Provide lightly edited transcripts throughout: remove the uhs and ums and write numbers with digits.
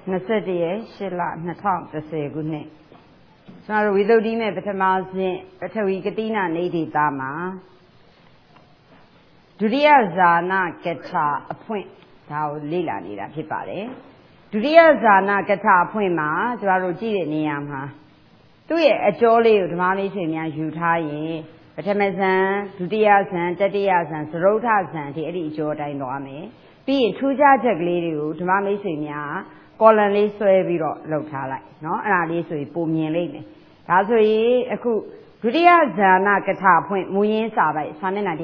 21ရက်8လ2010ခုနှစ်ကျွန်တော်ဝိသုဒ္ဓိမဲ့ပထမစဉ်ပထဝီကတိနာနေဒေတာမှာဒုတိယဇာနာကထာအဖွင့်ဒါကိုလေ့လာနေတာဖြစ်ပါတယ်ဒုတိယဇာနာကထာအဖွင့်မှာကျွန်တော်တို့ကြည့်တဲ့နေရာမှာသူ့ရဲ့အကျော်လေးကိုဓမ္မမိတ်ဆွေများယူထားရင်ပထမဇန်ဒုတိယဇန်တတိယဇန်သရုဋ္ဌဇန်ဒီအဲ့ဒီအကျော်တိုင်းသွားမယ်ပြီးရင်ထူးခြားချက်ကလေးတွေကိုဓမ္မမိတ်ဆွေများကောလန်လေးဆွဲပြီးတော့လုပ်ထားလိုက်เนาะအဲ့ဒါလေးဆိုရင်ပုံမြင်လိမ့်မယ်ဒါဆိုရင်အခုဒုတိယဇာနာကထာဖွင့်မူရင်းစာပိုက်စာမျက်နှာ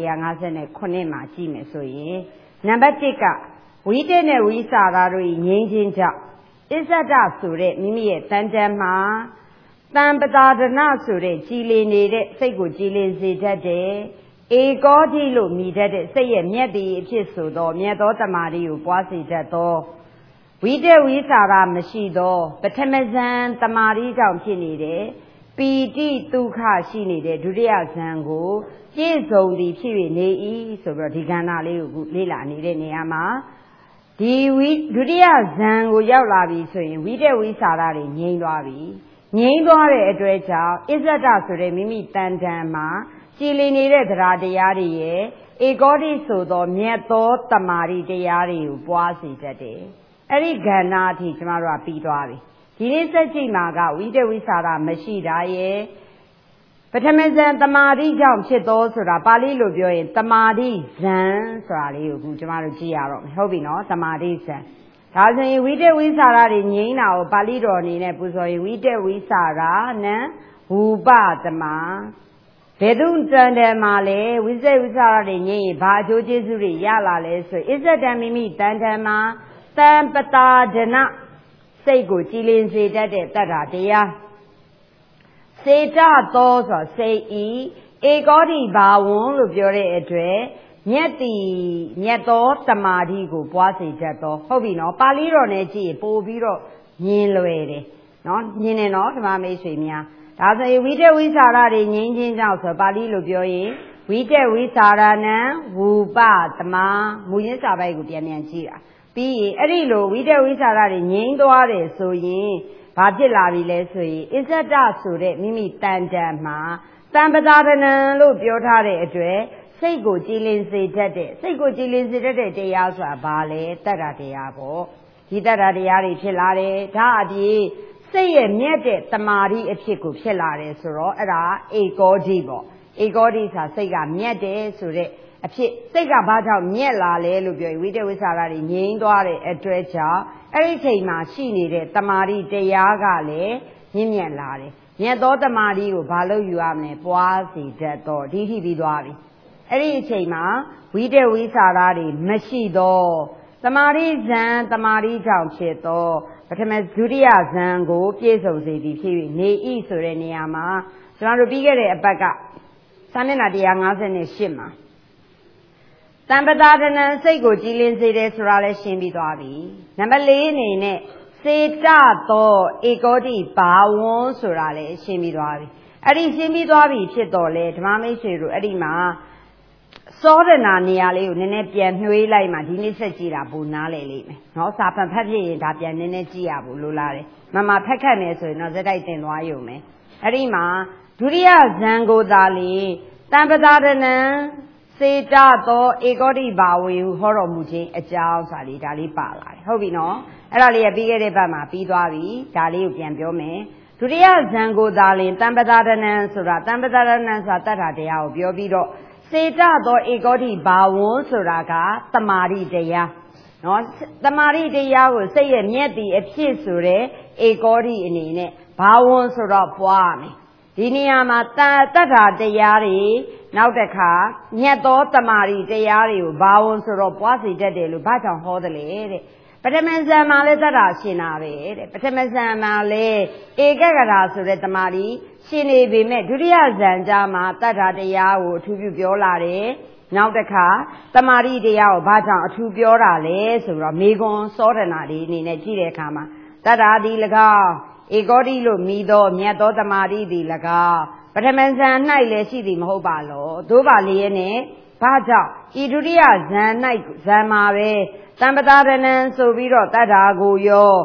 159မှာကြည့်မယ်ဆိုရင်နံပါတ်1ကဝိတက်နဲ့ဝိစာသားတို့ငြိမ်းချင်းကြောင့်အစ္ဆဒဆိုတဲ့မိမိရဲ့တန်တန်မှာတံပတာဒနာဆိုတဲ့ကြည်လင်နေတဲ့စိတ်ကိုကြည်လင်စေတတ်တဲ့ဧကောတိလို့မြည်တတ်တဲ့စိတ်ရဲ့မြတ်တည်အဖြစ်ဆိုသောမြတ်သောတမာတိကိုပွားစေတတ်သောဝိတက်ဝိစာရမရှိသောပထမဇန်တမာတိကြောင့်ဖြစ်နေတဲ့ပီတိဒုက္ခရှိနေတဲ့ဒုတိယဇန်ကိုပြည့်စုံသည်ဖြစ်၍နေ၏ဆိုပြီးတော့ဒီကဏ္ဍလေးကိုလေ့လာနေတဲ့နေရာမှာဒီဒုတိယဇန်ကိုရောက်လာပြီဆိုရင်ဝိတက်ဝိစာရတွေငြိမ်းသွားပြီငြိမ်းသွားတဲ့အတွက်ကြောင့်အစ္ဆဒဆိုတဲ့မိမိတန်တန်မှာကြည်လင်နေတဲ့တရားတရားတွေရဲ့ဧကောတိဆိုသောမြတ်သောတမာတိတရားတွေကိုပွားစေတတ်တယ်အဲ့ဒီကဏ္ဍအထိကျမတို့ကပြီးသွားပြီဒီနေ့စက်ကြည့်မှာကဝိတက်ဝိစာရမရှိတာရဲ့ပထမဇန်တမာတိကြောင့်ဖြစ်သောဆိုတာပါဠိလိုပြောရင်တမာတိဇန်ဆိုတာလေးကိုအခုကျမတို့ကြည့်ရတော့မယ်ဟုတ်ပြီနော်တမာတိဇန်ဒါဆိုရင်ဝိတက်ဝိစာရတွေငြိမ်းတာကိုပါဠိတော်အနေနဲ့ပူဇော်ရင်ဝိတက်ဝိစာရနံဝူပတမဘယ်သူတန်တယ်မှာလဲဝိတက်ဝိစာရတွေငြိမ်းရင်ဘာအကျိုးကျေးဇူးတွေရလာလဲဆိုရင်အစ္ဆဒံမိမိတန်တယ်မှာတံပတာဒနာစိတ်ကိုကြည်လင်စေတတ်တဲ့တတ္ထာတရားစေတသောဆိုစိတ်ဤဧကောတိဘာဝံလို့ပြောတဲ့အတွက်မြတ်တိမြတ်သောတမာတိကိုပွားစေတတ်သောဟုတ်ပြီနော်ပါဠိတော်နဲ့ကြည့်ပို့ပြီးတော့မြင်လွယ်တယ်နော်မြင်တယ်နော်ဓမ္မမိတ်ဆွေများဒါဆိုရင်ဝိတက်ဝိစာရတွေငြိမ်းချင်းကြောင့်ဆိုပါဠိလိုပြောရင်ဝိတက်ဝိစာရနံဝူပတမမူရင်းစာပိုက်ကိုပြန်ကြည့်တာပြီးရင်အဲ့ဒီလိုဝိတက်ဝိစာရတွေငြိမ်းသွားတယ်ဆိုရင်ဘာဖြစ်လာပြီလဲဆိုရင်အစ္ဆဒဆိုတဲ့မိမိတန်တန်မှာတံပတာဒနံလို့ပြောထားတဲ့အတွက်စိတ်ကိုကြည်လင်စေတတ်တဲ့စိတ်ကိုကြည်လင်စေတတ်တဲ့တရားဆိုတာဘာလဲတတ္တတရားပေါ့ဒီတတ္တတရားတွေဖြစ်လာတယ်ဒါအပြင်စိတ်ရဲ့မြတ်တဲ့တမာတိအဖြစ်ကိုဖြစ်လာတယ်ဆိုတော့အဲ့ဒါဧကောတိပေါ့ဧကောတိဆိုတာစိတ်ကမြတ်တယ်ဆိုတဲ့အဖြစ်စိတ်ကဘာကြောင့်မြက်လာလဲလို့ပြောရင်ဝိတက်ဝိစာရတွေငြိမ်းသွားတဲ့အတွက်ကြောင့်အဲ့ဒီချိန်မှာရှိနေတဲ့တမာတိတရားကလည်းမြင့်မြတ်လာတယ်မြတ်သောတမာတိကိုဘာလို့ယူရမလဲပွားစီတတ်တော့ဒီထိပြီးသွားပြီအဲ့ဒီအချိန်မှာဝိတက်ဝိစာရတွေမရှိတော့တမာတိဇန်တမာတိကြောင့်ဖြစ်တော့ပထမဒုတိယဇန်ကိုပြည့်စုံစေသည်ဖြစ်၍နေဤဆိုတဲ့နေရာမှာကျွန်တော်တို့ပြီးခဲ့တဲ့အပတ်ကစာမျက်နှာ158မှာတံပတာဒနံစိတ်ကိုကြည်လင်စေတယ်ဆိုတာလည်းရှင်းပြီးသွားပြီနံပါတ်4အနေနဲ့စေတသောဧကောတိဘာဝံဆိုတာလည်းရှင်းပြီးသွားပြီအဲ့ဒီရှင်းပြီးသွားပြီဖြစ်တော့လေဓမ္မမိတ်ဆွေတို့အဲ့ဒီမှာစောဒနာနေရာလေးကိုနည်းနည်းပြန်နှွေးလိုက်မှဒီနေ့ဆက်ကြည့်တာပိုနားလည်လိမ့်မယ်နော်စာဖတ်ဖြစ်ရင်ဒါပြန်နည်းနည်းကြည့်ရဖို့လိုလားတယ်မဖက်ခတ်မယ်ဆိုရင်တော့ဇက်တိုက်တင်သွားရုံပဲအဲ့ဒီမှာဒုတိယဇန်ကိုသာလေတံပတာဒနံစေတသောဧကောတိဘာဝေဟုဟောတော်မူခြင်းအကြောင်းဆိုတာလေးဒါလေးပါလာတယ်ဟုတ်ပြီနော်အဲ့ဒါလေးရပြီးခဲ့တဲ့ဘက်မှာပြီးသွားပြီဒါလေးကိုပြန်ပြောမယ်ဒုတိယဇန်ကိုသာလင်တံပတာဒနံဆိုတာတံပတာဒနံဆိုတာတတ္ထာတရားကိုပြောပြီးတော့စေတသောဧကောတိဘာဝံဆိုတာကတမာတိတရားနော်တမာတိတရားကိုစိတ်ရဲ့မြတ်တည်အဖြစ်ဆိုတဲ့ဧကောတိအနေနဲ့ဘာဝံဆိုတော့ပွားရမယ်ဒီနေရာမှာတတ္ထာတရားတွေနောက်တစ်ခါမြတ်သောတမာတိတရားတွေကိုဘာဝံဆိုတော့ပွားစီတတ်တယ်လို့ဘာကြောင့်ဟောသလဲတဲ့ပထမဇန်မှာလဲတတ္ထာရှင်တာပဲတဲ့ပထမဇန်မှာလဲဧကဂရာဆိုတဲ့တမာတိရှင်နေပေမဲ့ဒုတိယဇန်ကြားမှာတတ္ထာတရားကိုအထူးပြုပြောလာတယ်နောက်တစ်ခါတမာတိတရားကိုဘာကြောင့်အထူးပြောတာလဲဆိုတော့မေခွန်းစောဒနာတွေအနေနဲ့ကြည့်တဲ့အခါမှာတတ္ထာဒီ၎င်းဧကောတိလို့မိသောမြတ်သောတမာတိသည်၎င်းပထမဇန်၌လည်းရှိသည်မဟုတ်ပါလောသို့ပါလျက်နဲ့ဘာကြောင့်ဤဒုတိယဇန်၌ဇန်မှာပဲတံပတာဒနံဆိုပြီးတော့တတ္ထာကိုရောဧ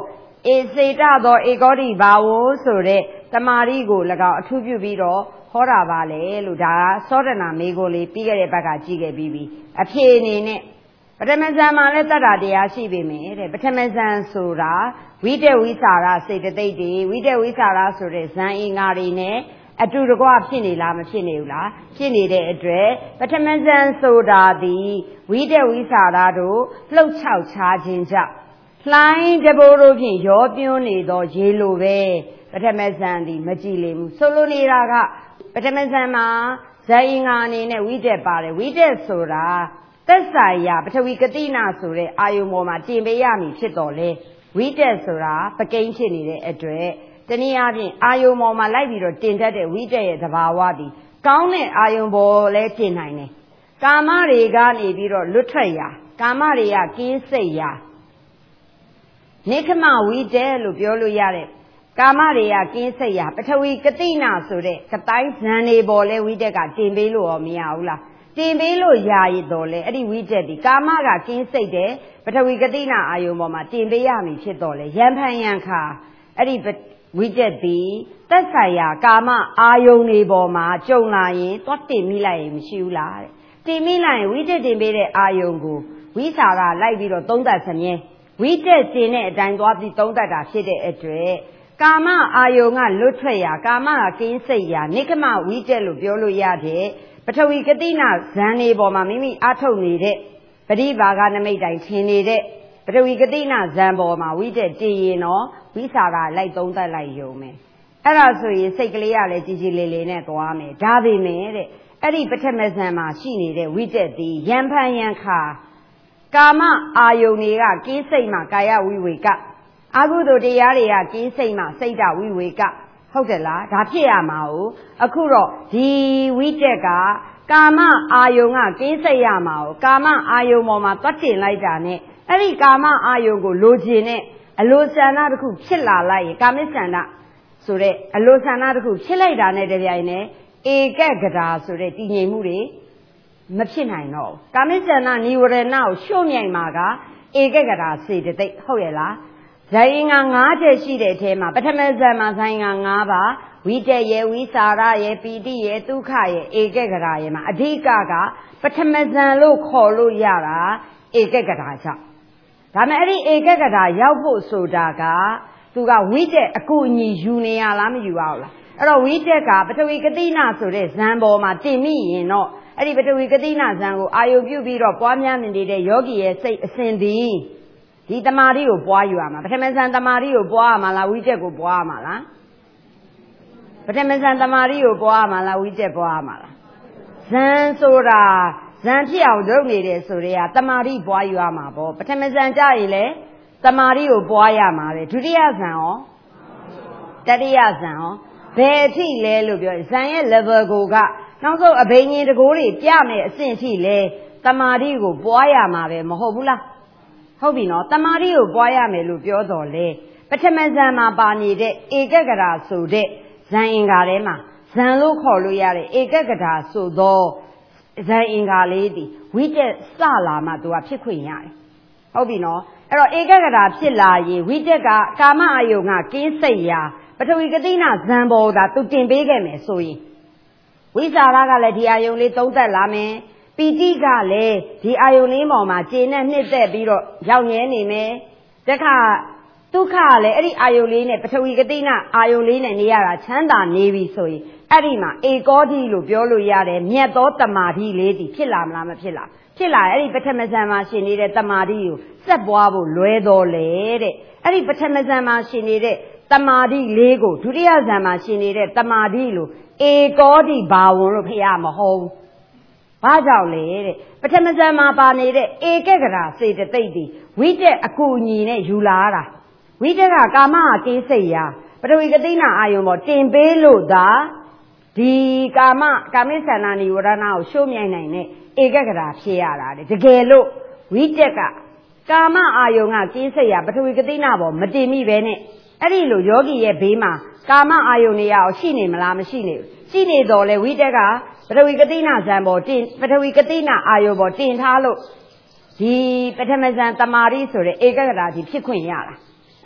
စေတသောဧကောတိဘာဝဆိုတဲ့တမာရီကို၎င်းအထူးပြုပြီးတော့ဟောတာပါလေလို့ဒါသောတနာမေကိုလေးပြီးခဲ့တဲ့ဘက်ကကြည့်ခဲ့ပြီးပြီအဖြေအနေနဲ့ပထမဇန်မှာလည်းတတ္တတရားရှိပေမယ်တဲ့ပထမဇန်ဆိုတာဝိတက်ဝိစာရစေတသိက်တွေဝိတက်ဝိစာရဆိုတဲ့ဇန်အင်္ဂါတွေနဲ့အတူတကွဖြစ်နေလားမဖြစ်နေဘူးလားဖြစ်နေတဲ့အတွက်ပထမဇန်ဆိုတာသည်ဝိတက်ဝိစာရတို့လှုပ်ချောက်ချခြင်းကြောင့်လှိုင်းတဘိုးတို့ဖြင့်ရောပြွန်းနေသောရေလိုပဲပထမဇန်သည်မကြည်လင်ဘူးဆိုလိုနေတာကပထမဇန်မှာဇန်အင်္ဂါအနေနဲ့ဝိတက်ပါတယ်ဝိတက်ဆိုတာသက်ဆိုင်ရာပထဝီကတိနာဆိုတဲ့အာယုံပေါ်မှာတင်ပေးရမည်ဖြစ်တော်လဲဝိတက်ဆိုတာပကိန်းဖြစ်နေတဲ့အတွက်တနည်းအားဖြင့်အာယုံပေါ်မှာလိုက်ပြီးတော့တင်တတ်တဲ့ဝိတက်ရဲ့သဘာဝသည်ကောင်းတဲ့အာယုံပေါ်လဲတင်နိုင်တယ်ကာမတွေကနေပြီးတော့လွတ်ထွက်ရာကာမတွေကကင်းစိတ်ရာနိခမဝိတက်လို့ပြောလို့ရတဲ့ကာမတွေကကင်းစိတ်ရာပထဝီကတိနာဆိုတဲ့ကတိုင်းဇန်တွေပေါ်လဲဝိတက်ကတင်ပေးလို့ရောမရဘူးလားတင်ပေးလို့ရရတော့လေအဲ့ဒီဝိတက်ဒီကာမကကင်းစိတ်တဲ့ပထဝီကတိနာအာယုံပေါ်မှာတင်ပေးရမည်ဖြစ်တော့လေရံဖန်ရံခါအဲ့ဒီဝိတက်ဒီသက်ဆိုင်ရာကာမအာယုံတွေပေါ်မှာကြုံလာရင်သွားတင်မိလိုက်ရင်မရှိဘူးလားတဲ့တင်မိလိုက်ရင်ဝိတက်တင်ပေးတဲ့အာယုံကိုဝိစာကလိုက်ပြီးတော့သုံးသပ်စမြဲဝိတက်တင်တဲ့အတိုင်းသွားပြီးသုံးသပ်တာဖြစ်တဲ့အတွက်ကာမအာယုံကလွတ်ထွက်ရာကာမကကင်းစိတ်ရာနိခမဝိတက်လို့ပြောလို့ရတဲ့ပထဝီကတိနာဇန်နေပေါ်မှာမိမိအထုတ်နေတဲ့ပရိဘာဂနမိတ်တိုင်ထင်နေတဲ့ပထဝီကတိနာဇန်ပေါ်မှာဝိတက်တည်ရင်တော့ဝိစာကလိုက်သုံးသပ်လိုက်ရုံပဲအဲ့ဒါဆိုရင်စိတ်ကလေးကလည်းကြည်ကြည်လေးလေးနဲ့သွားမယ်ဒါပေမဲ့တဲ့အဲ့ဒီပထမဇန်မှာရှိနေတဲ့ဝိတက်သည်ယံဖန်ယံခါကာမအာယုန်တွေကကင်းစိတ်မှာကာယဝိဝေကအကုသိုလ်တရားတွေကကင်းစိတ်မှာစိတ်တဝိဝေကဟုတ်တယ်လားဒါဖြစ်ရမှာ哦အခုတော့ဒီဝိတက်ကကာမအာယုံကကင်းစိတ်ရမှာ哦ကာမအာယုံပေါ်မှာတွတ်တင်လိုက်တာနဲ့အဲ့ဒီကာမအာယုံကိုလိုချင်တဲ့အလိုဆန္ဒတစ်ခုဖြစ်လာလိုက်ရင်ကာမိဆန္ဒဆိုတဲ့အလိုဆန္ဒတစ်ခုဖြစ်လိုက်တာနဲ့တပြိုင်နက်ဧကဂတာဆိုတဲ့တည်ငြိမ်မှုတွေမဖြစ်နိုင်တော့ဘူးကာမိဆန္ဒနိဝရဏကိုရှုံ့မြိုင်မှာကဧကဂတာစေတသိက်ဟုတ်ရဲ့လားဇာယင်္ဂါ9ချက်ရှိတဲ့အထဲမှာပထမဇန်မှာဇာယင်္ဂါ9ပါးဝိတက်ရဲ့ဝိစာရရဲ့ပီတိရဲ့ဒုက္ခရဲ့ဧကဂရာရဲ့မှာအဓိကကပထမဇန်လို့ခေါ်လို့ရတာဧကဂရာကြောင့်ဒါမဲ့အဲ့ဒီဧကဂရာရောက်ဖို့ဆိုတာကသူကဝိတက်အကူအညီယူနေရလားမယူရဘူးလားအဲ့တော့ဝိတက်ကပထဝီကတိနာဆိုတဲ့ဇန်ပေါ်မှာတင်မိရင်တော့အဲ့ဒီပထဝီကတိနာဇန်ကိုအာယုပြုပြီးတော့ပွားများနေတဲ့ယောဂီရဲ့စိတ်အစဉ်သည်ဒီတမာရီကိုပွားယူရမှာပထမဇန်တမာရီကိုပွားရမှာလားဝိတက်ကိုပွားရမှာလားပထမဇန်တမာရီကိုပွားရမှာလားဝိတက်ပွားရမှာလားဇန်ဆိုတာဇန်ဖြစ်အောင်လုပ်နေတယ်ဆိုတဲ့ကတမာရီပွားယူရမှာပေါ့ပထမဇန်ကြရင်လေတမာရီကိုပွားရမှာပဲဒုတိယဇန်ရောတတိယဇန်ရောဘယ်အထိလဲလို့ပြောဇန်ရဲ့ level ကိုကနောက်ဆုံးအဘိညာဉ်တကိုးတွေပြမယ်အဆင့်အထိလဲတမာရီကိုပွားရမှာပဲမဟုတ်ဘူးလားဟုတ်ပြီနော်တမာရီကိုပွားရမယ်လို့ပြောတော်လေပထမဇန်မှာပါနေတဲ့ဧကဂရာဆိုတဲ့ဇန်အင်္ဂါထဲမှာဇန်လို့ခေါ်လို့ရတဲ့ဧကဂရာဆိုသောဇန်အင်္ဂါလေးဒီဝိတက်စလာမှသူကဖြစ်ခွင့်ရတယ်ဟုတ်ပြီနော်အဲ့တော့ဧကဂရာဖြစ်လာရင်ဝိတက်ကကာမအယုံကကင်းစိတ်ရာပထဝီကတိနာဇန်ပေါ်သာသူတင်ပေးခဲ့မယ်ဆိုရင်ဝိစာရကလည်းဒီအယုံလေးသုံးသက်လာမယ်ပီတိကလည်းဒီအာယုန်လေးပေါ်မှာခြေနဲ့နှစ်သက်ပြီးတော့ရောက်ငဲနေမယ်တခါဒုက္ခကလည်းအဲ့ဒီအာယုန်လေးနဲ့ပထဝီကတိနာအာယုန်လေးနဲ့နေရတာချမ်းသာနေပြီဆိုရင်အဲ့ဒီမှာဧကောတိလို့ပြောလို့ရတယ်မြတ်သောတမာတိလေးဒီဖြစ်လာမလားမဖြစ်လားဖြစ်လာအဲ့ဒီပထမဇန်မှာရှင်နေတဲ့တမာတိကိုစက်ပွားဖို့လွဲတော်လေတဲ့အဲ့ဒီပထမဇန်မှာရှင်နေတဲ့တမာတိလေးကိုဒုတိယဇန်မှာရှင်နေတဲ့တမာတိလို့ဧကောတိဘာဝံလို့ဖះမဟုတ်ဘူးဘာကြောင့်လဲတဲ့ပထမဇန်မှာပါနေတဲ့ဧကဂရာစေတသိက်ဒီဝိတက်အကူအညီနဲ့ယူလာတာဝိတက်ကကာမကကိစိတ်ရာပထဝီကတိနာအာယုံပေါ်တင်ပေးလို့သာဒီကာမိဆန္ဒနိဝရဏကိုရှုံ့မြိုင်နိုင်တဲ့ဧကဂရာဖြစ်ရတာတဲ့တကယ်လို့ဝိတက်ကကာမအာယုံကကိစိတ်ရာပထဝီကတိနာပေါ်မတင်မိပဲနဲ့အဲ့ဒီလိုယောဂီရဲ့ဘေးမှာကာမအာယုန်တွေရအောင်ရှိနေမလားမရှိနေဘူးရှိနေတော့လေဝိတက်ကပထဝီကတိနာဇံပေါ်တင်ပထဝီကတိနာအာယုန်ပေါ်တင်ထားလို့ဒီပထမဇန်တမာရီဆိုတဲ့ဧကဂရာကြီးဖြစ်ခွင့်ရတာ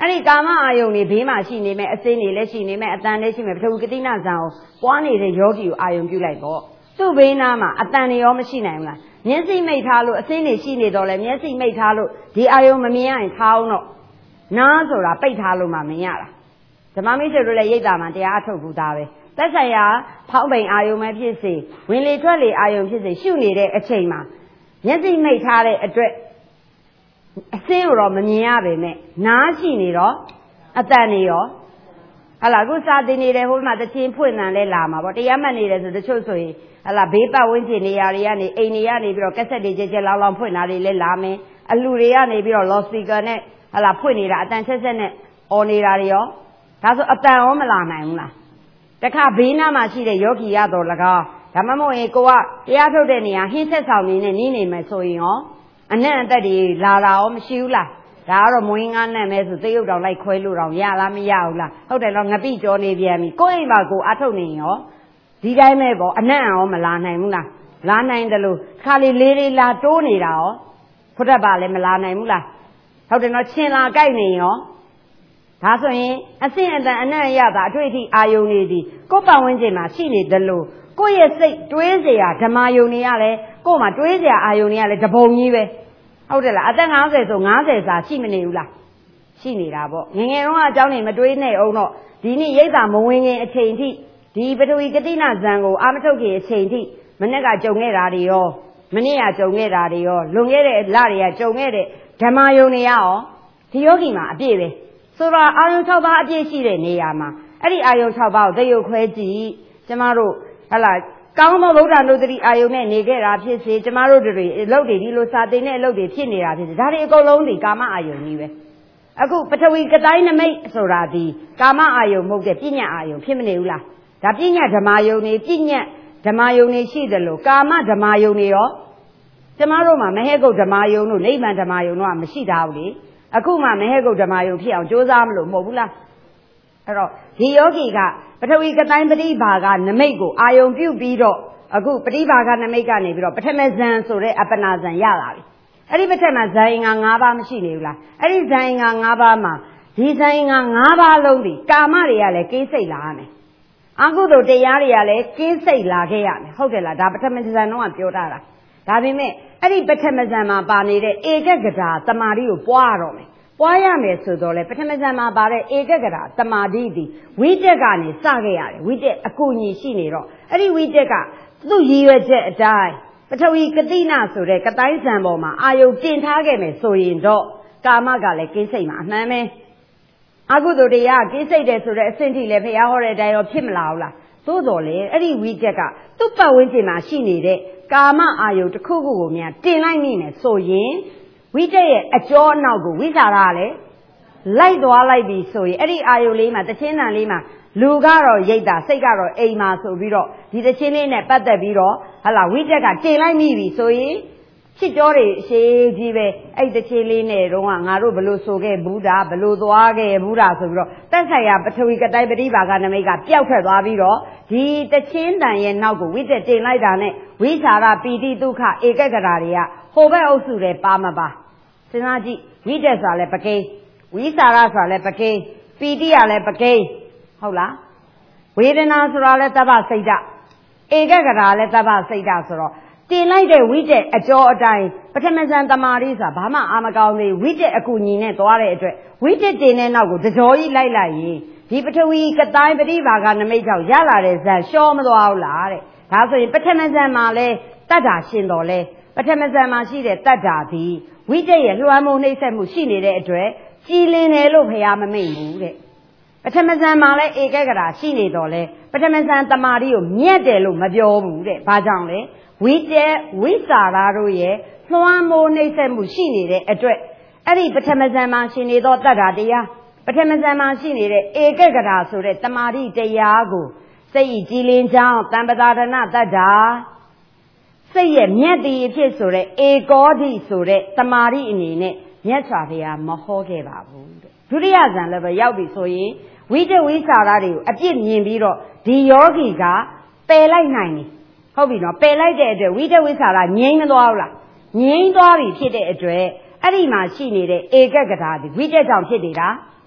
အဲ့ဒီကာမအာယုန်တွေဘေးမှာရှိနေမဲ့အစင်းတွေလည်းရှိနေမဲ့အတန်လည်းရှိမဲ့ပထဝီကတိနာဇံကိုပွားနေတဲ့ယောဂီကိုအာယုန်ပြုလိုက်ပေါ့သူ့ဘေးနားမှာအတန်တွေရောမရှိနိုင်ဘူးလားမျက်စိမိတ်ထားလို့အစင်းတွေရှိနေတော့လဲမျက်စိမိတ်ထားလို့ဒီအာယုန်မမြင်ရရင်ထားအောင်တော့နားဆိုတာပိတ်ထားလို့မှမရတာဓမ္မမိတ်ဆွေတို့လည်းရိတ်တာမှတရားအထုတ်ဘူးသားပဲသက်ဆိုင်ရာဖောင်းပိန်အာယုန်ပဲဖြစ်စေဝင်လေထွက်လေအာယုန်ဖြစ်စေရှုနေတဲ့အချိန်မှာမျက်စိမိတ်ထားတဲ့အတွက်အစင်းကိုတော့မမြင်ရပေမဲ့နားရှိနေတော့အတန်နေရောဟလာအခုစာတင်နေတယ်ဟိုမှာတချင်းဖွင့်တန်လဲလာမှာပေါ့တရားမှတ်နေတယ်ဆိုတချို့ဆိုရင်ဟလာဘေးပတ်ဝန်းကျင်နေရာတွေကနေအိမ်တွေကနေပြီးတော့ကက်ဆက်တွေကြဲကြဲလောင်းလောင်းဖွင့်တာတွေလဲလာမယ်အလူတွေကနေပြီးတော့ loud speaker နဲ့ဟလာဖွင့်နေတာအတန်ဆက်ဆက်နဲ့အော်နေတာတွေရောဒါဆိုအတန်ရောမလာနိုင်ဘူးလားတခါဘေးနားမှာရှိတဲ့ယောဂီရတော်၎င်းဒါမှမဟုတ်ရင်ကိုကတရားထုတ်တဲ့နေရာဟင်းဆက်ဆောင်နေနဲ့နီးနေမယ်ဆိုရင်ရောအနံ့အသက်တွေလာတာရောမရှိဘူးလားဒါကတော့မွေးငါးနဲ့မဲဆိုသေရုပ်တောင်လိုက်ခွဲလို့တော့ရလားမရဘူးလားဟုတ်တယ်တော့ငပိကြောနေပြန်ပြီကိုယ့်အိမ်မှာကိုအထုတ်နေရောဒီတိုင်းပဲပေါ့အနံ့ရောမလာနိုင်ဘူးလားလာနိုင်တယ်လို့ခါလေးလေးလေးလာတိုးနေတာရောဖုတ်တတ်ပါလည်းမလာနိုင်ဘူးလားဟုတ်တယ်နော်ချင်းလာကြိုက်နေရောဒါဆိုရင်အစင်အတန်အနံ့ရတာအတွေ့အထိအာယုန်နေသည်ကိုယ့်ပတ်ဝန်းကျင်မှာရှိနေတယ်လို့ကိုယ့်ရဲ့စိတ်တွေးเสียဓမ္မယုံနေရလဲကိုယ့်မှာတွေးเสียအာယုန်နေရလဲတပုံကြီးပဲဟုတ်တယ်လားအသက်50ဆို50စာရှိမနေဘူးလားရှိနေတာပေါ့ငငယ်တော့အเจ้าနေမတွေးနဲ့အောင်တော့ဒီနေ့ရိတ်တာမဝင်ခင်အချိန်ထိဒီပထဝီကတိနာဇံကိုအာမထုတ်ခင်အချိန်ထိမနေ့ကကြုံခဲ့တာတွေရောမနေ့ကကြုံခဲ့တာတွေရောလွန်ခဲ့တဲ့လတွေကကြုံခဲ့တဲ့ဓမ္မယုံနေရရောဒီယောဂီမှာအပြည့်ပဲဆိုတော့အာယုံ6ပါးအပြည့်ရှိတဲ့နေရာမှာအဲ့ဒီအာယုံ6ပါးကိုသေယုတ်ခွဲကြည့်ကျမတို့ဟလာကောင်းသောဗုဒ္ဓနုတ္တိအာယုန်နဲ့နေခဲ့တာဖြစ်စေကျမတို့တွေအလုပ်တွေဒီလိုစာသင်တဲ့အလုပ်တွေဖြစ်နေတာဖြစ်စေဒါတွေအကုန်လုံးဒီကာမအာယုန်ကြီးပဲအခုပထဝီကတိုင်းနမိတ်ဆိုတာဒီကာမအာယုန်မဟုတ်တဲ့ပညာအာယုန်ဖြစ်မနေဘူးလားဒါပညာဓမ္မယုန်နေပညာဓမ္မယုန်နေရှိတယ်လို့ကာမဓမ္မယုန်နေရောကျမတို့မှာမဟဲကုတ်ဓမ္မယုန်တို့နိဗ္ဗာန်ဓမ္မယုန်တို့ကမရှိတာဘူးလေအခုမှမဟဲကုတ်ဓမ္မယုန်ဖြစ်အောင်ကြိုးစားမလို့မဟုတ်ဘူးလားအဲ့တော့ဒီယောဂီကပထဝီကတိုင်းပဋိဘာကနမိတ်ကိုအာယုန်ပြုပြီးတော့အခုပဋိဘာကနမိတ်ကနေပြီးတော့ပထမဇန်ဆိုတဲ့အပနာဇန်ရလာပြီအဲ့ဒီပထမဇန်ငါ၅ပါးမရှိနေဘူးလားအဲ့ဒီဇန်ငါ၅ပါးမှာဒီဇန်ငါ၅ပါးလုံးဒီကာမတွေကလည်းကိစိတ်လာရမယ်အကုသိုလ်တရားတွေကလည်းကိစိတ်လာခဲ့ရမယ်ဟုတ်တယ်လားဒါပထမဇန်တော့ပြောတာဒါပေမဲ့အဲ့ဒီပထမဇန်မှာပါနေတဲ့ဧကဂတာတမာတိကိုပွားရတော့မယ်ပွားရမယ်ဆိုတော့လေပထမဇန်မှာပါတဲ့ဧကဂတာတမာတိဒီဝိတက်ကနေစခဲ့ရတယ်ဝိတက်အကူညီရှိနေတော့အဲ့ဒီဝိတက်ကသူ့ရည်ရွယ်ချက်အတိုင်းပထဝီကတိနာဆိုတဲ့ကတိုင်းဇံပေါ်မှာအာယုတင်ထားခဲ့မယ်ဆိုရင်တော့ကာမကလည်းကိစိတ်မှာအမှန်ပဲအကုသိုလ်တရားကိစိတ်တယ်ဆိုတဲ့အဆင့်ထိလည်းဘုရားဟောတဲ့အတိုင်းရောဖြစ်မလာဘူးလားသို့တော်လေအဲ့ဒီဝိတက်ကသူ့ပတ်ဝန်းကျင်မှာရှိနေတဲ့ကာမအာယုတစ်ခုခုကိုများတင်လိုက်မိမယ်ဆိုရင်ဝိတက်ရဲ့အကျောအနောက်ကိုဝိသရာကလည်းလိုက်သွားလိုက်ပြီဆိုရင်အဲ့ဒီအာယုလေးမှာတချင်းတန်လေးမှာလူကတော့ရိတ်တာစိတ်ကတော့အိမ်မှာဆိုပြီးတော့ဒီတချင်းလေးနဲ့ပတ်သက်ပြီးတော့ဟလာဝိတက်ကတင်လိုက်မိပြီဆိုရင်ချစ်ကြောတွေအရှိကြီးပဲအဲ့တချင်းလေးနဲ့တော့ငါတို့ဘလို့ဆိုခဲ့ဘူးတာဘလို့သွားခဲ့ဘူးတာဆိုပြီးတော့တက်ဆိုင်ရာပထဝီကတိုင်းပဋိဘာကနမိတ်ကပျောက်ထွက်သွားပြီးတော့ဒီတချင်းတန်ရဲ့နောက်ကိုဝိတက်တင်လိုက်တာနဲ့ဝိသရာပီတိဒုက္ခဧကဂတာတွေကဟိုဘက်အုပ်စုတွေပါမပါစဉ်းစားကြည့်ဝိတက်ဆိုတာလည်းပကိဝိသရာဆိုတာလည်းပကိပီတိကလည်းပကိဟုတ်လားဝေဒနာဆိုတာလည်းသဗ္ဗစိတ်ဓာတ်ဧကဂတာလည်းသဗ္ဗစိတ်ဓာတ်ဆိုတော့တင်လိုက်တဲ့ဝိတက်အကျော်အတိုင်းပထမဇန်တမာရီဆိုတာဘာမှအာမကောင်းသေးဝိတက်အကူညီနဲ့သွားတဲ့အတွက်ဝိတက်တင်တဲ့နောက်ကိုတကြောကြီးလိုက်လိုက်ရင်ဒီပထဝီကတိုင်းပဋိဘာကနမိတ်ကြောင့်ရလာတဲ့ဇန်ရှောမသွားဘူးလားတဲ့ဒါဆိုရင်ပထမဇန်မှာလဲတတ္တာရှင်တော်လဲပထမဇန်မှာရှိတဲ့တတ္တာသည်ဝိတက်ရဲ့လွှမ်းမိုးနှိမ့်ဆက်မှုရှိနေတဲ့အတွက်ကြည်လင်တယ်လို့ဘုရားမမိန့်ဘူးတဲ့ပထမဇန်မှာလဲဧကဂတာရှိနေတော့လဲပထမဇန်တမာတိကိုမြတ်တယ်လို့မပြောဘူးတဲ့ဘာကြောင့်လဲဝိတက်ဝိစာရတို့ရဲ့လွှမ်းမိုးနှိမ့်ဆက်မှုရှိနေတဲ့အတွက်အဲ့ဒီပထမဇန်မှာရှိနေသောတတ္တာတရားပထမဇန်မှာရှိနေတဲ့ဧကဂတာဆိုတဲ့တမာတိတရားကိုစိတ်ကြည်လင်ကြောင်းတံပဒါဒနာတတ္တာစိတ်ရဲ့မြတ်တည်ဖြစ်ဆိုတဲ့ဧကောဓိဆိုတဲ့တမာတိအနေနဲ့မြတ်စွာဘုရားမဟောခဲ့ပါဘူးတဲ့ဒုတိယဇန်လည်းပဲရောက်ပြီဆိုရင်ဝိတက်ဝိစာရတွေကိုအပြစ်မြင်ပြီးတော့ဒီယောဂီကပယ်လိုက်နိုင်တယ်ဟုတ်ပြီနော်ပယ်လိုက်တဲ့အတွက်ဝိတက်ဝိစာရငြိမ်းမသွားဘူးလားငြိမ်းသွားပြီဖြစ်တဲ့အတွက်အဲ့ဒီမှာရှိနေတဲ့ဧကဂတာဒီဝိတက်ကြောင့်ဖြစ်နေတာ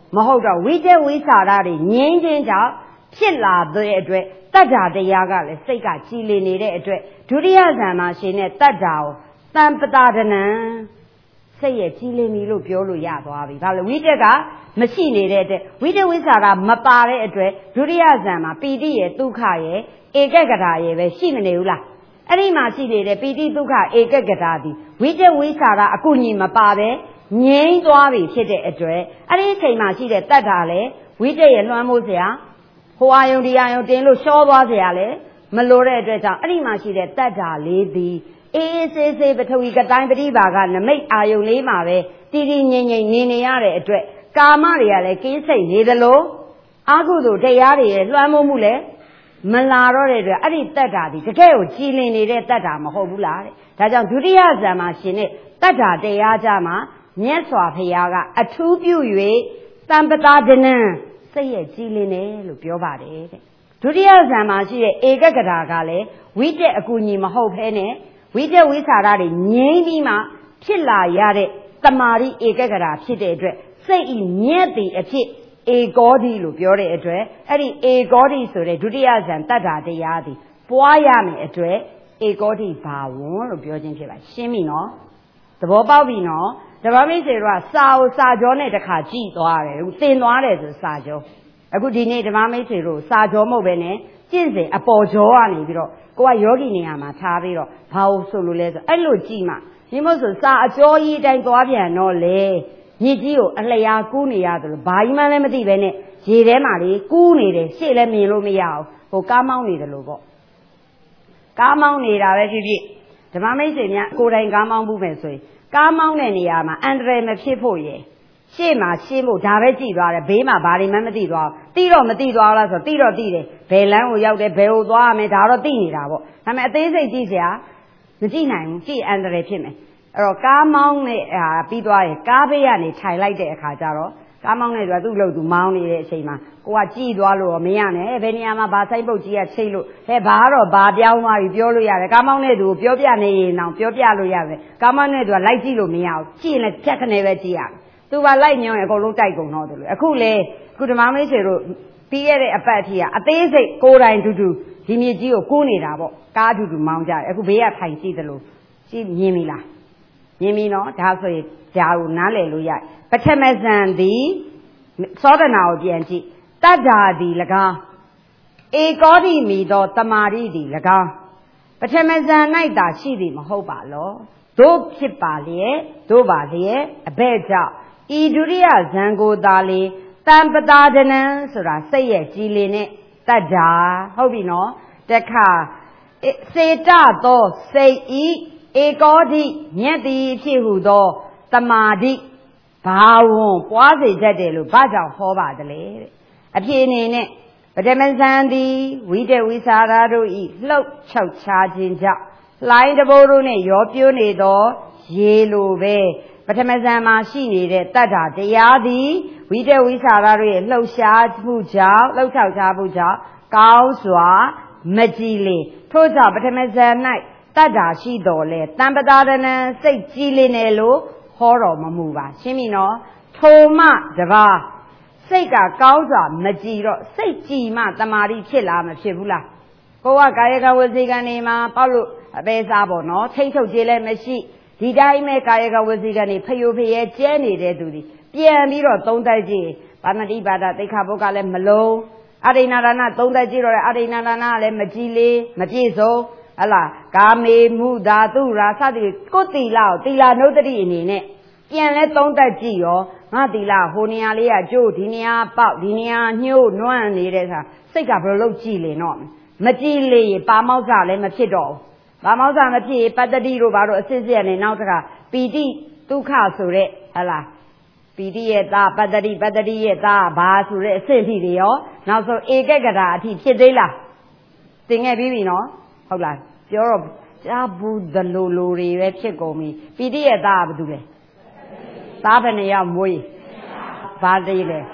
မဟုတ်တော့ဝိတက်ဝိစာရတွေငြိမ်းခြင်းကြောင့်ဖြစ်လာတဲ့အတွက်တတ္ထာတရားကလည်းစိတ်ကကြည်လင်နေတဲ့အတွက်ဒုတိယဇန်မှာရှင်တဲ့တတ္ထာကိုတံပတာဒနံစိတ်ရဲ့ကြည်လင်ပြီလို့ပြောလို့ရသွားပြီဒါလည်းဝိတက်ကမရှိနေတဲ့အတွက်ဝိတက်ဝိစာရမပါတဲ့အတွက်ဒုတိယဇန်မှာပီတိရဲ့ဒုက္ခရဲ့ဧကဂတာရဲ့ပဲရှိမနေဘူးလားအဲ့ဒီမှာရှိနေတဲ့ပီတိဒုက္ခဧကဂတာသည်ဝိတက်ဝိစာရအကုညီမပါပဲငြိမ်းသွားပြီဖြစ်တဲ့အတွက်အဲ့ဒီအချိန်မှာရှိတဲ့တတ္ထာလည်းဝိတက်ရဲ့လွှမ်းမိုးစရာဟိုအာယုံဒီအာယုံတင်လို့ရှောသွားစရာလည်းမလိုတဲ့အတွက်ကြောင့်အဲ့ဒီမှာရှိတဲ့တတ္ထာလေးသည်အေးဆေးဆေးပထဝီကတိုင်းပရိပါကနမိတ်အာယုံလေးမှာပဲတည်တည်ငြိမ်ငြိမ်နေရတဲ့အတွက်ကာမတွေကလည်းကင်းစိတ်နေသလိုအကုသိုလ်တရားတွေရဲ့လွှမ်းမိုးမှုလည်းမလာတော့တဲ့အတွက်အဲ့ဒီတတ္ထာဒီတကယ်ကိုကြည်လင်နေတဲ့တတ္ထာမဟုတ်ဘူးလားတဲ့ဒါကြောင့်ဒုတိယဇန်မှာရှင်တဲ့တတ္ထာတရားကြမှာမြတ်စွာဘုရားကအထူးပြု၍တံပတာဒနံစိတ်ရဲ့ကြည်လင်တယ်လို့ပြောပါတယ်တဲ့ဒုတိယဇန်မှာရှိတဲ့ဧကဂတာကလည်းဝိတက်အကူညီမဟုတ်ဘဲနဲ့ဝိတက်ဝိစာရတွေငြိမ်းပြီးမှဖြစ်လာရတဲ့တမာရီဧကဂတာဖြစ်တဲ့အတွက်စိတ်ဤမြတ်တည်အဖြစ်ဧကောဓိလို့ပြောတဲ့အတွက်အဲ့ဒီဧကောဓိဆိုတဲ့ဒုတိယဇန်တတ္ထာတရားသည်ပွားရမယ်အတွက်ဧကောဓိဘာဝံလို့ပြောခြင်းဖြစ်ပါရှင်းပြီနော်သဘောပေါက်ပြီနော်ဓမ္မမိတ်ဆွေတို့ကစာကြောနဲ့တခါကြည့်သွားတယ်သင်သွားတယ်ဆိုစာကြောအခုဒီနေ့ဓမ္မမိတ်ဆွေတို့စာကြောမဟုတ်ပဲနဲ့ကျင့်စဉ်အပေါ်ကြောကနေပြီးတော့ကိုကယောဂီနေရာမှာထားပြီးတော့ဘာလို့ဆိုလို့လဲဆိုအဲ့လိုကြည့်မှဒီမို့ဆိုစာအကျော်ကြီးတိုင်းသွားပြန်တော့လေမြစ်ကြီးကိုအလျာကူးနေရတယ်လို့ဘာကြီးမှလည်းမသိပဲနဲ့ရေထဲမှာလေကူးနေတယ်ရှေ့လည်းမြင်လို့မရအောင်ဟိုကားမောင်းနေတယ်လို့ပေါ့ကားမောင်းနေတာပဲဖြစ်ဖြစ်ဓမ္မမိတ်ဆွေများကိုယ်တိုင်ကားမောင်းမှုပဲဆိုရင်ကားမောင်းတဲ့နေရာမှာအန္တရာယ်မဖြစ်ဖို့ရယ်ရှေ့မှာရှင်းဖို့ဒါပဲကြည့်သွားတယ်ဘေးမှာဘာတွေမှမသိသွားဘူးသိတော့မသိသွားလားဆိုတော့သိတယ်ဘယ်လမ်းကိုရောက်တယ်ဘယ်ကိုသွားရမယ်ဒါတော့သိနေတာပေါ့ဒါပေမဲ့အသေးစိတ်ကြည့်စရာမကြည့်နိုင်ဘူးကြည့်အန္တရာယ်ဖြစ်မယ်အဲ့တော့ကားမောင်းနဲ့ပြီးသွားရင်ကားဘေးကနေထိုင်လိုက်တဲ့အခါကျတော့ကားမောင်းနဲ့သူကသူ့လို့သူမောင်းနေတဲ့အချိန်မှာကိုကကြည့်သွားလို့မရနဲ့ဘယ်နေရာမှာဘာဆိုင်ပုတ်ကြီးကချိတ်လို့ဟဲ့ဘာတော့ဘာပြောင်းသွားပြီပြောလို့ရတယ်ကားမောင်းနဲ့သူကိုပြောပြနေရင်တော့ပြောပြလို့ရတယ်ကားမောင်းနဲ့သူကလိုက်ကြည့်လို့မရဘူးကြည့်ရင်ဖြတ်ခနဲ့ပဲကြည့်ရသူကလိုက်ညောင်းရင်အကုန်လုံးတိုက်ကုန်တော့တယ်လို့အခုလေခုဓမ္မမိတ်ဆွေတို့ပြီးရတဲ့အပတ်အထိကအသေးစိတ်ကိုယ်တိုင်တူတူဒီမြေကြီးကိုကိုးနေတာပေါ့ကားတူတူမောင်းကြတယ်အခုဘေးကထိုင်ကြည့်တယ်လို့ကြည့်မြင်ပြီလားမြင်ပြီနော်ဒါဆိုရင်ဒါကိုနားလည်လို့ရပထမဇန်သည်သောဒနာကိုပြန်ကြည့်တတ္ထာသည်၎င်းဧကောဓိမီသောတမာရိသည်၎င်းပထမဇန်၌သာရှိသည်မဟုတ်ပါလောတို့ဖြစ်ပါလျက်တို့ပါလျက်အဘဲ့ကြောင့်ဤဒုတိယဇန်ကိုသာလေတံပတာဒနံဆိုတာစိတ်ရဲ့ကြည်လင်တဲ့တတ္ထာဟုတ်ပြီနော်တခါစေတသောစိတ်ဤဧကောဓိမြတ်တိဖြစ်ဟုသောတမာတိဘာဝံပွားစေတတ်တယ်လို့ဘာကြောင့်ဟောပါသလဲတဲ့အဖြစ်အနေနဲ့ပထမဇန်သည်ဝိတက်ဝိစာရတို့ဤလှုပ်ချောက်ချခြင်းကြောင့်လှိုင်းတဘိုးတို့နဲ့ရောပြိုးနေသောရေလိုပဲပထမဇန်မှာရှိနေတဲ့တတ္ထာတရားသည်ဝိတက်ဝိစာရတို့ရဲ့လှုပ်ရှားမှုကြောင့်လှုပ်ချောက်ချမှုကြောင့်ကောင်းစွာမကြည်လင်ထို့ကြောင့်ပထမဇန်၌တတ္ထာရှိတော်လဲတံပတာဒနံစိတ်ကြည်လင်တယ်လို့ဟောတော်မမူပါရှင်းပြီနော်ထိုမှတပါးစိတ်ကကောင်းစွာမကြည်တော့စိတ်ကြည်မှတမာတိဖြစ်လားမဖြစ်ဘူးလားကိုကကာယကဝစီကံနေမှာပေါက်လို့အသေးစားပေါ့နော်ထိတ်ထုတ်ခြင်းလည်းမရှိဒီတိုင်းပဲကာယကဝစီကံနေဖယိုဖယဲကျဲနေတဲ့သူဒီပြန်ပြီးတော့သုံးတိုက်ကြည့်ပါဏတိပါဒသိက္ခာပုဒ်ကလည်းမလုံးအရိဏဒါနသုံးတိုက်ကြည့်တော့အရိဏဒါနကလည်းမကြည်လေမပြည့်စုံဟလာကာမေမှုဓာတုရာစသည်ကိုသီလကိုသီလနုတ္တိအနေနဲ့ပြန်လဲသုံးသက်ကြည့်ရောငါသီလဟိုနေရာလေးကကျိုးဒီနေရာပေါက်ဒီနေရာညှို့နွမ်းနေတဲ့ဆိုတာစိတ်ကဘယ်လိုလုပ်ကြည့်လဲနော်မကြည့်လေပါမောက္ခလည်းမဖြစ်တော့ဘူးပါမောက္ခမဖြစ်ပတ္တိတို့ဘာတို့အစစ်စစ်နဲ့နောက်တခါပီတိဒုက္ခဆိုတဲ့ဟလာပီတိရဲ့သားပတ္တိရဲ့သားဘာဆိုတဲ့အစစ်အထိတွေရောနောက်ဆုံးဧကဂတာအထိဖြစ်သေးလားသင်ခဲ့ပြီးပြီနော်ဟုတ်လားပြောတော့ကြားဘူးသလိုလိုတွေပဲဖြစ်ကုန်ပြီပီတိရဲ့သားကဘာတူလဲသားဘယ်နှယောက်မွေးဘာတည်းလဲ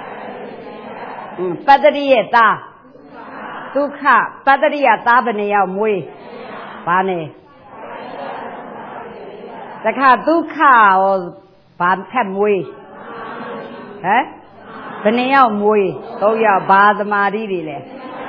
ပတ္တိရဲ့သားဒုက္ခပတ္တိယသားဘယ်နှယောက်မွေးဘာနဲ့တခါဒုက္ခရောဘာထက်မွေးဟမ်ဘယ်နှယောက်မွေး3ယောက်ဘာသမာဓိတွေလဲ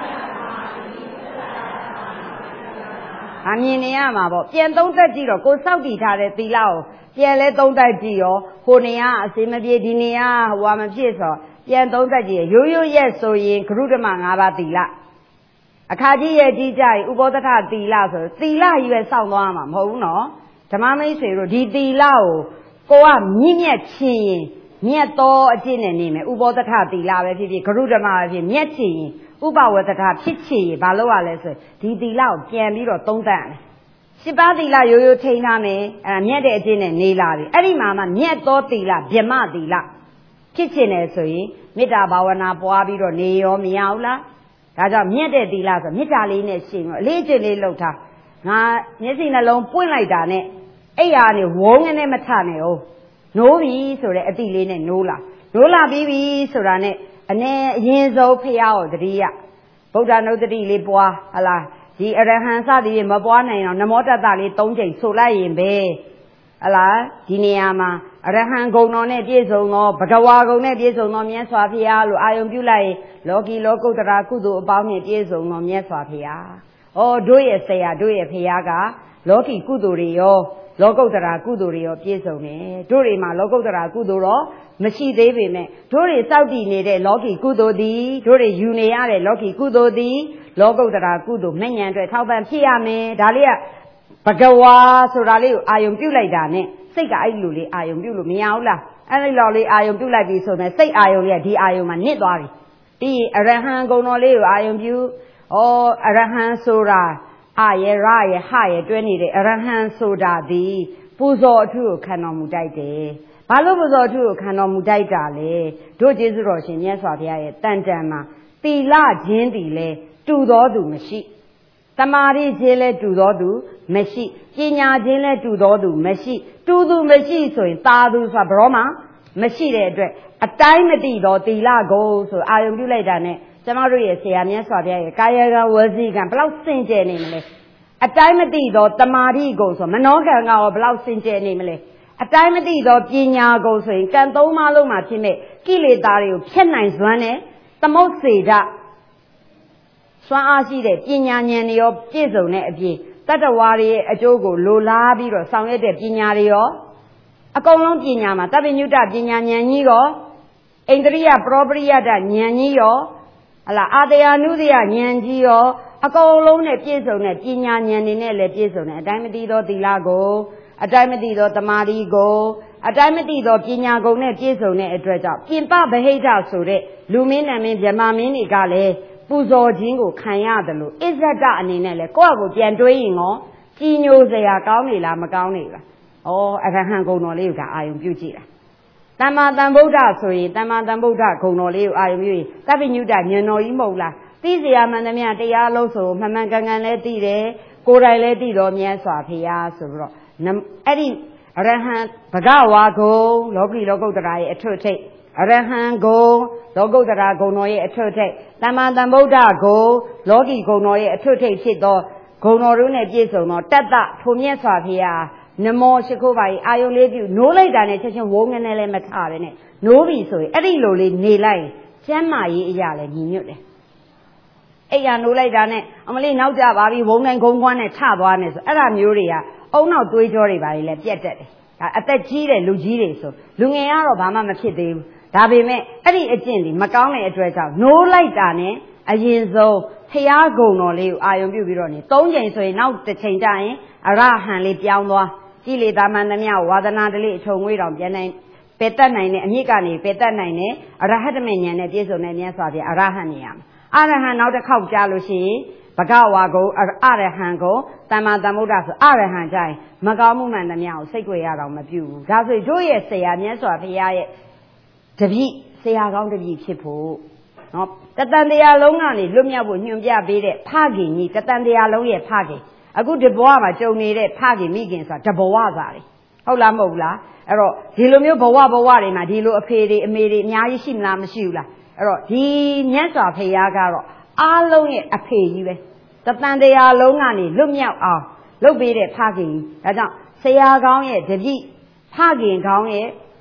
အမြင်နေရမှာပေါ့ပြန်သုံးသက်ကြည့်တော့ကိုစောက်တည်ထားတဲ့သီလကိုပြန်လဲသုံးသက်ကြည့်ရောဟိုနေရအစင်မပြေဒီနေရဟိုမဖြစ်ဆိုပြန်သုံးသက်ကြည့်ရိုးရိုးရက်ဆိုရင်ဂရုဓမ္မ5ပါးသီလအခါကြီးရဲ့ကြီးကြရင်ဥပောသထသီလဆိုသီလကြီးပဲစောင့်သွားမှာမဟုတ်ဘူးနော်ဓမ္မမိတ်ဆွေတို့ဒီသီလကိုကမြင့်မြတ်ချင်းရင်မြတ်သောအကျင့်နဲ့နေမယ်ဥပောသထသီလပဲဖြစ်ဖြစ်ဂရုဓမ္မပဲဖြစ်မြတ်ချင်းရင်ဥပဝတ္တထဖြစ်ချင်ရင်ဘာလို့ရလဲဆိုဒီသီလကိုပြန်ပြီးတော့သုံးသပ်ရတယ်10ပါးသီလရိုးရိုးထိန်းထားမယ်အဲ့ဒါမြတ်တဲ့အကျင့်နဲ့နေလာပြီအဲ့ဒီမှာမှမြတ်သောသီလဗြဟ္မသီလဖြစ်ချင်တယ်ဆိုရင်မေတ္တာဘာဝနာပွားပြီးတော့နေရောမရဘူးလားဒါကြောင့်မြတ်တဲ့သီလဆိုမေတ္တာလေးနဲ့ရှင်ပြီးအလေးအကျင့်လေးလုပ်ထားငါမျက်စိနှလုံးပွင့်လိုက်တာနဲ့အဲ့ဟာနေဝုန်းငနဲ့မထနဲ့ဟုတ်နိုးပြီဆိုတဲ့အတိလေးနဲ့နိုးလာပြီးပြီဆိုတာနဲ့အရင်ဆုံးဖရာကိုတတိယဗုဒ္ဓနုတ္တိလေးပွားဟလားဒီအရဟံစသည်မပွားနိုင်အောင်နမောတတ္တလေး3ချိန်ဆိုလိုက်ရင်ပဲဟလားဒီနေရာမှာအရဟံဂုဏ်တော်နဲ့ပြည့်စုံသောဘဂဝါဂုဏ်နဲ့ပြည့်စုံသောမြတ်စွာဘုရားလို့အာယုံပြုလိုက်ရင်လောကီလောကုတ္တရာကုသိုလ်အပေါင်းနဲ့ပြည့်စုံသောမြတ်စွာဘုရား။ဩတို့ရဲ့ဆရာတို့ရဲ့ဘုရားကလောကီကုသိုလ်တွေရောလောကုတ္တရာကုသိုလ်တွေရောပြည့်စုံတယ်။တို့တွေမှာလောကုတ္တရာကုသိုလ်တော့မရှိသေးပေမဲ့တို့တွေစောင့်တည်နေတဲ့လောကီကုသိုလ်သည်တို့တွေယူနေရတဲ့လောကီကုသိုလ်သည်လောကုတ္တရာကုသိုလ်မဉ္ဇဉ်အတွက်ထောက်ပံ့ဖြစ်ရမယ်။ဒါလေးကဘဂဝါဆိုတာလေးကိုအာယုံပြုလိုက်တာနဲ့စိတ်ကအဲ့လိုလေးအာယုံပြုလို့မရဘူးလားအဲ့ဒီလောက်လေးအာယုံပြုလိုက်ပြီဆိုရင်စိတ်အာယုံရဲ့ဒီအာယုံမှာနစ်သွားပြီပြီးအရဟံဂုဏ်တော်လေးကိုအာယုံပြုဩအရဟံဆိုတာအာရရရဟရတွဲနေတဲ့အရဟံဆိုတာဒီပူဇော်အထုကိုခံတော်မူတိုက်တယ်ဘာလို့ပူဇော်အထုကိုခံတော်မူတိုက်တာလဲတို့ကျေးဇူးတော်ရှင်မြတ်စွာဘုရားရဲ့တန်တန်မှာသီလခြင်းတည်လဲတူတော်သူမရှိသမာဓိခြင်းလဲတူတော်သူမရှိပညာခြင်းလဲတူတော်သူမရှိတူသူမရှိဆိုရင်သာသူဆိုတာဘရောမှာမရှိတဲ့အတွက်အတိုင်းမသိတော့သီလကိုဆိုအာယုံပြုလိုက်တာနဲ့ကျမတို့ရဲ့ဆရာမြတ်စွာဘုရားရဲ့ကာယကံဝစီကံဘယ်လောက်စင်ကြယ်နေမလဲအတိုင်းမသိတော့တမာတိကိုဆိုမနောကံကရောဘယ်လောက်စင်ကြယ်နေမလဲအတိုင်းမသိတော့ပညာကိုဆိုရင်ကံသုံးပါးလုံးမှာဖြစ်မဲ့ကိလေသာတွေကိုဖျက်နိုင်စွမ်းနဲ့သမုတ်စေတစွမ်းအားရှိတဲ့ပညာဉာဏ်တွေရောပြည့်စုံတဲ့အပြင်တတ္တဝါတွေရဲ့အကျိုးကိုလိုလားပြီးတော့ဆောင်ရွက်တဲ့ပညာတွေရောအကုန်လုံးပညာမှာတပ္ပညုတပညာဉာဏ်ကြီးရောဣန္ဒြိယပရောပရိယတဉာဏ်ကြီးရောဟလာအာတယာနုဒိယဉာဏ်ကြီးရောအကုန်လုံးနဲ့ပြည့်စုံတဲ့ပညာဉာဏ်တွေနဲ့လည်းပြည့်စုံတဲ့အတိုင်းမသိသောသီလကိုအတိုင်းမသိသောတမာတိကိုအတိုင်းမသိသောပညာကုန်နဲ့ပြည့်စုံတဲ့အတွက်ကြောင့်ပြင်ပဗဟိတဆိုတဲ့လူမင်းနာမင်းဗြဟ္မာမင်းတွေကလည်းပူဇော်ခြင်းကိုခံရတယ်လို့အစ္ဆဒအနေနဲ့လည်းကိုယ့်အကိုပြန်တွေးရင်ရောကြီးညိုစရာကောင်းနေလားမကောင်းနေလားဩအရဟံဂုဏ်တော်လေးကိုအာယုံပြုကြည့်တာသမ္မာသမ္ဗုဒ္ဓဆိုရင်သမ္မာသမ္ဗုဒ္ဓဂုဏ်တော်လေးကိုအာယုံပြုရင်သဗ္ဗညုတဉာဏ်တော်ကြီးမဟုတ်လားသိစရာမှန်သမျှတရားလုံးဆိုမှန်မှန်ကန်ကန်လည်းသိတယ်ကိုယ်တိုင်လည်းသိတော်မြတ်စွာဘုရားဆိုပြီးတော့အဲ့ဒီအရဟံဘဂဝါဂုဏ်လောကီလောကုတ္တရာရဲ့အထွတ်ထိပ်အရဟံဂုဏ်လောကုတ္တရာဂုဏ်တော်ရဲ့အထွတ်ထိပ်သမ္မာသမ္ဗုဒ္ဓဂုဏ်လောကီဂုဏ်တော်ရဲ့အထွတ်ထိပ်ဖြစ်သောဂုဏ်တော်တို့နဲ့ပြည့်စုံသောတတ္တထိုမြတ်စွာဘုရားနမောရှိခိုးပါ၏အာယုံလေးပြုနိုးလိုက်တာနဲ့ချက်ချင်းဝုန်းငနဲ့လည်းမထပဲနဲ့နိုးပြီဆိုရင်အဲ့ဒီလိုလေးနေလိုက်ရင်ကျမ်းမာရေးအရာလည်းညီညွတ်တယ်အဲ့ရနိုးလိုက်တာနဲ့အမလေးနောက်ကြပါပြီဝုန်းတိုင်းဂုံကွမ်းနဲ့ထသွားနေဆိုအဲ့ဒါမျိုးတွေကအုံနောက်သွေးကြောတွေပါလေပြက်တက်တယ်ဒါအသက်ကြီးတဲ့လူကြီးတွေဆိုလူငယ်ကတော့ဘာမှမဖြစ်သေးဘူးဒါပေမဲ့အဲ့ဒီအကျင့်ဒီမကောင်းတဲ့အတွက်ကြောင့်နိုးလိုက်တာနဲ့အရင်ဆုံးဖျားဂုံတော်လေးကိုအာယုံပြုပြီးတော့နေ၃ချိန်ဆိုရင်နောက်တစ်ချိန်ကျရင်အရဟံလေးပြောင်းသွားကိလေသာမှန်သမျှဝါဒနာတလေးအထုံငွေတောင်ပြန်နိုင်ပယ်တတ်နိုင်တဲ့အမြင့်ကနေပယ်တတ်နိုင်တဲ့အရဟတမေဉာဏ်နဲ့ပြည့်စုံတဲ့မြတ်စွာဘုရားအရဟံနေရမှာအရဟံနောက်တစ်ခေါက်ကြားလို့ရှိရင်ဘဂဝါကိုအရဟံကိုသမ္မာသမ္ဗုဒ္ဓဆိုအရဟံကြရင်မကောင်းမှုမှန်သမျှကိုစိတ်ကြွယ်ရတော့မပြုဘူးဒါဆိုတို့ရဲ့ဆရာမြတ်စွာဘုရားရဲ့တပည့်ဆရာကောင်းတပည့်ဖြစ်ဖို့နော်တတန်တရားလုံးကနေလွတ်မြောက်ဖို့ညွှန်ပြပေးတဲ့ဖခင်ကြီးတတန်တရားလုံးရဲ့ဖခင်အခုဒီဘဝမှာကြုံနေတဲ့ဖခင်မိခင်ဆိုတာတဘဝစာတွေဟုတ်လားမဟုတ်လားအဲ့တော့ဒီလိုမျိုးဘဝတွေမှာဒီလိုအဖေတွေအမေတွေအများကြီးရှိမလားမရှိဘူးလားအဲ့တော့ဒီမြတ်စွာဘုရားကတော့အားလုံးရဲ့အဖေကြီးပဲတတန်တရားလုံးကနေလွတ်မြောက်အောင်လုပ်ပေးတဲ့ဖခင်ကြီးဒါကြောင့်ဆရာကောင်းရဲ့တပည့်ဖခင်ကောင်းရဲ့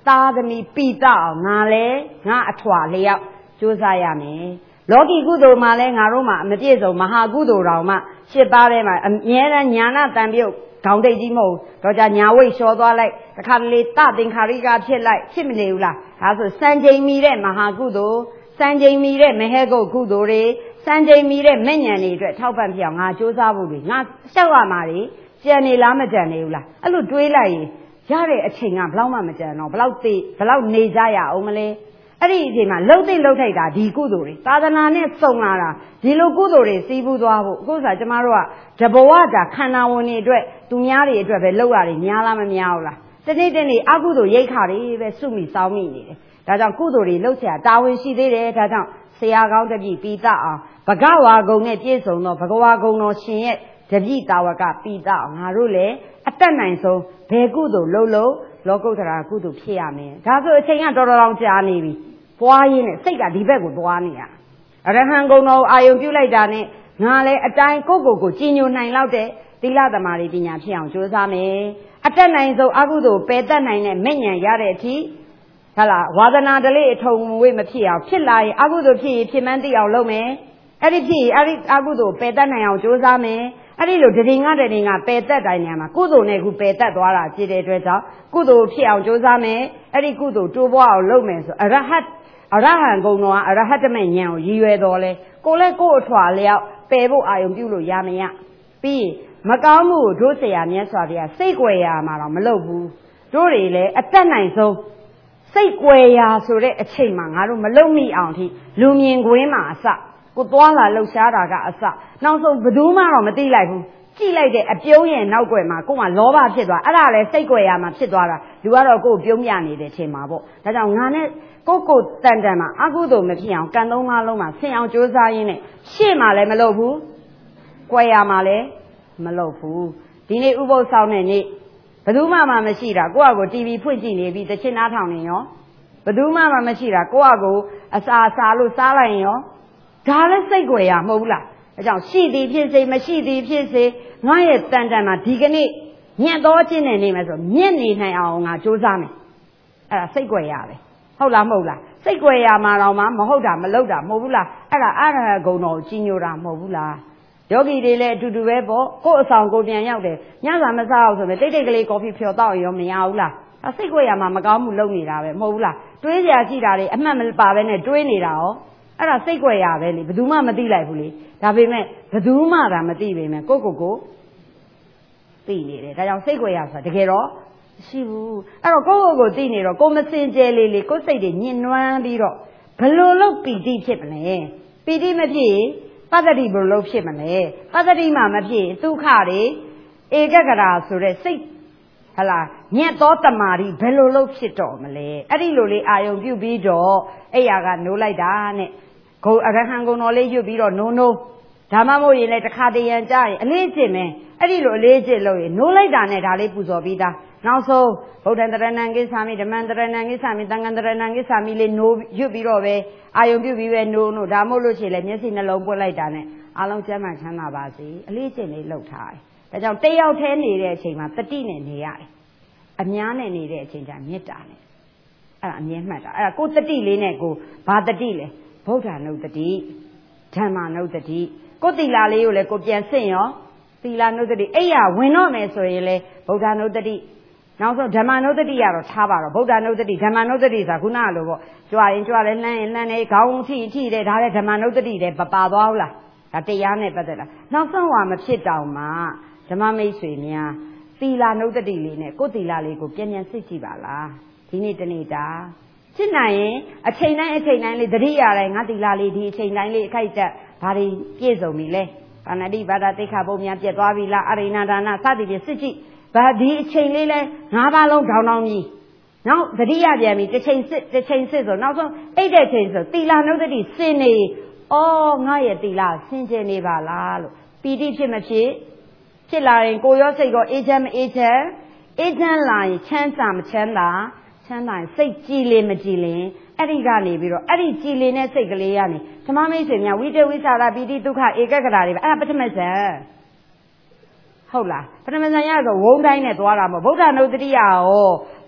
သားသမီးပိတအောင်ငါလဲငါအထွာလျောက်ကြိုးစားရမယ်လောကီကုသိုလ်မှာလဲငါတို့မှာမပြည့်စုံမဟာကုသိုလ်တော်မှာ7 ပါးထဲမှာအမြဲတမ်းညာနာတန်ပြုတ်ခေါင်းတိတ်ကြီးမဟုတ်တော့ကြညာဝိတ်လျှော်သွားလိုက်တခါတလေတသင်္ခါရိကဖြစ်လိုက်ဖြစ်မနေဘူးလားဒါဆိုစံချိန်မီတဲ့မဟာကုသိုလ်စံချိန်မီတဲ့မဟဲကုတ်ကုသိုလ်တွေစံချိန်မီတဲ့မဲ့ညံတွေအတွက်ထောက်ပံ့ပြအောင်ငါစူးစမ်းဖို့တွေငါလျှောက်ရမှာတွေကြံနေလားမကြံနေဘူးလားအဲ့လိုတွေးလိုက်ရင်ရတဲ့အချိန်ကဘလောက်မှမကြံတော့ဘလောက်နေကြရအောင်မလဲအဲ့ဒီအချိန်မှာလှုပ်သိလှုပ်ထိုက်တာဒီကုသိုလ်တွေသာသနာနဲ့စုံလာတာဒီလိုကုသိုလ်တွေစီးပူးသွားဖို့အခုဆိုကျမတို့ကတဘဝတာခန္ဓာဝင်တွေအတွက်သူများတွေအတွက်ပဲလှုပ်ရတယ်များလားမများဘူးလားတနေ့တနေ့အကုသိုလ်ရိတ်ခါတွေပဲစုမိစောင်းမိနေတယ်ဒါကြောင့်ကုသိုလ်တွေလှုပ်เสียတာဝန်ရှိသေးတယ်ဒါကြောင့်ဆရာကောင်းတပည့်ပိတအောင်ဘဂဝါကုံနဲ့ပြည့်စုံသောဘဂဝါကုံတော်ရှင်ရဲ့တပည့်တာဝကပိတအောင်ငါတို့လည်းအတက်နိုင်ဆုံးဘယ်ကုသိုလ်လှုပ်လောကုတ္တရာကုသိုလ်ဖြစ်ရမယ်ဒါဆိုအချိန်ကတော်တော်ကြာနေပြီပွားရင်းနဲ့စိတ်ကဒီဘက်ကိုသွားနေရအရဟံဂုဏ်တော်အာယုံပြုလိုက်တာနဲ့ငါလည်းအတိုင်းကိုကြည်ညိုနိုင်လောက်တဲ့သီလသမာဓိပညာဖြစ်အောင်ကြိုးစားမယ်အတက်နိုင်ဆုံးအကုသိုလ်ပယ်တတ်နိုင်တဲ့မဲ့ညံရတဲ့အထိဟုတ်လားဝါဒနာတလေးအထုံဝေးမဖြစ်အောင်ဖြစ်လာရင်အကုသိုလ်ဖြစ်ရင်ဖြစ်မှန်းသိအောင်လုပ်မယ်အဲ့ဒီဖြစ်ရင်အဲ့ဒီအကုသိုလ်ပယ်တတ်နိုင်အောင်ကြိုးစားမယ်အဲ့ဒီလိုတရင်ကပယ်တတ်တိုင်းနေရာမှာကုသိုလ်နဲ့ခုပယ်တတ်သွားတာဖြစ်တဲ့အတွက်ကြောင့်ကုသိုလ်ဖြစ်အောင်ကြိုးစားမယ်အဲ့ဒီကုသိုလ်တိုးပွားအောင်လုပ်မယ်ဆိုအရဟံဂုဏ်တော်ကအရဟတမေဉာဏ်ကိုရည်ရွယ်တော်လဲကိုလည်းကိုယ်အထွာလျောက်ပယ်ဖို့အာယုံပြုလို့ရမရပြီးမကောင်းမှုကိုတို့ဆရာမြတ်စွာဘုရားစိတ်ကြွယ်ရာမှာတော့မလုပ်ဘူးတို့တွေလည်းအသက်နိုင်ဆုံးစိတ်ကြွယ်ရာဆိုတဲ့အချိန်မှာငါတို့မလုံမိအောင်ထိလူမြင်ကွင်းမှာအစကိုသွားလာလှုပ်ရှားတာကအစနောက်ဆုံးဘယ်သူမှတော့မသိလိုက်ဘူးကြည့်လိုက်တဲ့အပြုံးရဲ့နောက်ွယ်မှာကိုယ်ကလောဘဖြစ်သွားအဲ့ဒါလည်းစိတ်ကြွယ်ရာမှာဖြစ်သွားတာလူကတော့ကိုယ်ပြုံးပြနေတယ်ထင်မှာပေါ့ဒါကြောင့်ငါနဲ့ကိုတန်တန်မှာအကုသိုလ်မဖြစ်အောင်ကံသုံးပါးလုံးမှာဆင်အောင်ကြိုးစားရင်းနဲ့ရှေ့မှာလည်းမလုပ်ဘူးကြွယ်ရာမှာလည်းမလုပ်ဘူးဒီနေ့ဥပုသ်ဆောင်တဲ့နေ့ဘယ်သူမှမရှိတာကိုယ့်အကို TV ဖွင့်ကြည့်နေပြီတချင်နားထောင်နေရောဘယ်သူမှမရှိတာကိုယ့်အကိုအစာလို့စားလိုက်ရင်ရောဒါလည်းစိတ်ကြွယ်ရာမဟုတ်ဘူးလားအဲကြောင့်ရှိသည်ဖြစ်စေမရှိသည်ဖြစ်စေငါရဲ့တန်တန်မှာဒီကနေ့ညံ့တော်ခြင်းနဲ့နေမယ်ဆိုမြင့်နေနိုင်အောင်ငါကြိုးစားမယ်အဲ့ဒါစိတ်ကြွယ်ရာပဲဟုတ်လားမဟုတ်လားစိတ်ကြွယ်ရာမှာတော့မဟုတ်တာမလုပ်တာမဟုတ်ဘူးလားအဲ့ဒါအရဟံဂုဏ်တော်ကိုကြီးညိုတာမဟုတ်ဘူးလားယောဂီတွေလည်းအတူတူပဲပေါ့ကိုယ့်အဆောင်ကိုပြန်ရောက်တယ်ညစာမစားအောင်ဆိုရင်တိတ်ကလေးကော်ဖီဖြော်တော့ရောမရဘူးလားစိတ်ကြွယ်ရာမှာမကောင်းမှုလုပ်နေတာပဲမဟုတ်ဘူးလားတွေးစရာရှိတာတွေအမှတ်မပါပဲနဲ့တွေးနေတာရောအဲ့ဒါစိတ်ကြွယ်ရာပဲလေဘယ်သူမှမသိလိုက်ဘူးလေဒါပေမဲ့ဘယ်သူမှဒါမသိပေမဲ့ကိုသိနေတယ်ဒါကြောင့်စိတ်ကြွယ်ရာဆိုတာတကယ်တော့ရှိဘူးအဲ့တော့ကိုသိနေတော့ကိုမစင်ကြဲလေးကိုစိတ်တွေညှဉ်းနှွမ်းပြီးတော့ဘလို့လို့ပီတိဖြစ်မလဲပီတိမဖြစ်ရင်ပတ္တိဘလို့လို့ဖြစ်မလဲပတ္တိမှမဖြစ်ရင်ဒုက္ခတွေဧကဂရာဆိုတဲ့စိတ်ဟလာညက်သောတမာရီဘယ်လိုလို့ဖြစ်တော့မလဲအဲ့ဒီလိုလေးအာယုံပြုပြီးတော့အဲ့ရကနိုးလိုက်တာနဲ့ဂုံအရဟံဂုံတော်လေးရွတ်ပြီးတော့နိုးဒါမှမဟုတ်ရင်လည်းတခါတရံကြရင်အလေးကျင့်မယ်အဲ့ဒီလိုအလေးကျင့်လို့ရင်နိုးလိုက်တာနဲ့ဒါလေးပူဇော်ပြီးသားနောက်ဆုံးဗုဒ္ဓံတရဏံကိစ္ဆာမိဓမ္မံတရဏံကိစ္ဆာမိသံဃံတရဏံကိစ္ဆာမိလေးနိုးရွတ်ပြီးတော့ပဲအာယုံပြုပြီးပဲနိုးဒါမှမဟုတ်လို့ရှိရင်လည်းမျက်စိနှလုံးပွင့်လိုက်တာနဲ့အားလုံးကျမ်းမှချမ်းသာပါစေအလေးကျင့်လေးလုပ်ထားတယ်ဒါကြောင့်တယောက်တည်းနေတဲ့အချိန်မှာတတိနဲ့နေရတယ်အများနဲ့နေတဲ့အချိန်ကျမေတ္တာနဲ့အဲ့ဒါအမြဲမှတ်တာအဲ့ဒါကိုတတိလေးနဲ့ကိုဘာတတိလဲဗုဒ္ဓနုတ္တိဓမ္မနုတ္တိကိုသီလလေးကိုလည်းကိုပြန်ဆင့်ရောသီလနုတ္တိအဲ့ရဝင်တော့မယ်ဆိုရင်လေဗုဒ္ဓနုတ္တိနောက်ဆုံးဓမ္မနုတ္တိကတော့ထားပါတော့ဗုဒ္ဓနုတ္တိဓမ္မနုတ္တိဆိုတာခုနကလိုပေါ့ကြွရင်ကြွတယ်လှမ်းရင်လှမ်းတယ်ခေါင်းထိတယ်ဒါလည်းဓမ္မနုတ္တိလည်းပါသွားဘူးလားဒါတရားနဲ့ပတ်သက်တာနောက်ဆုံးဟာမဖြစ်တောင်မှဓမ္မမိတ်ဆွေများသီလနုတ္တိလေးနဲ့ကိုယ်သီလလေးကိုပြန်စစ်ကြည့်ပါလားဒီနေ့တနေ့တာဖြစ်နိုင်ရင်အချိန်တိုင်းလေးတတိယတိုင်းငါသီလလေးဒီအချိန်တိုင်းလေးအခိုက်အတန့်ဘာတွေပြည့်စုံပြီလဲပါဏာတိဘာသာသိက္ခာပုဒ်များပြတ်သွားပြီလားအရိဏဒါနစသည်ဖြင့်စစ်ကြည့်ဘာဒီအချိန်လေးလဲ၅ပါးလုံးထောင်ကြီးနောက်တတိယပြန်ပြီတစ်ချိန်စစ်ဆိုနောက်ဆုံးအိတ်တဲ့ချိန်ဆိုသီလနုတ္တိစင်နေငါရဲ့သီလစင်ကြယ်နေပါလားလို့ပီတိဖြစ်မဖြစ်လာရင်ကိုရောစိတ်ရောအေးချမ်းမအေးချမ်းလာရင်ချမ်းသာမချမ်းသာချမ်းသာရင်စိတ်ကြည်လင်မကြည်လင်အဲ့ဒီကနေပြီးတော့အဲ့ဒီကြည်လင်တဲ့စိတ်ကလေးကနေဓမ္မမိတ်ဆွေများဝိတဝိသရာပီတိဒုက္ခဧကဂရာတွေပဲအဲ့ဒါပထမဇန်ဟုတ်လားပထမဇန်ရဆိုဝုန်းတိုင်းနဲ့သွားတာမဟုတ်ဗုဒ္ဓနုတ္တိယရော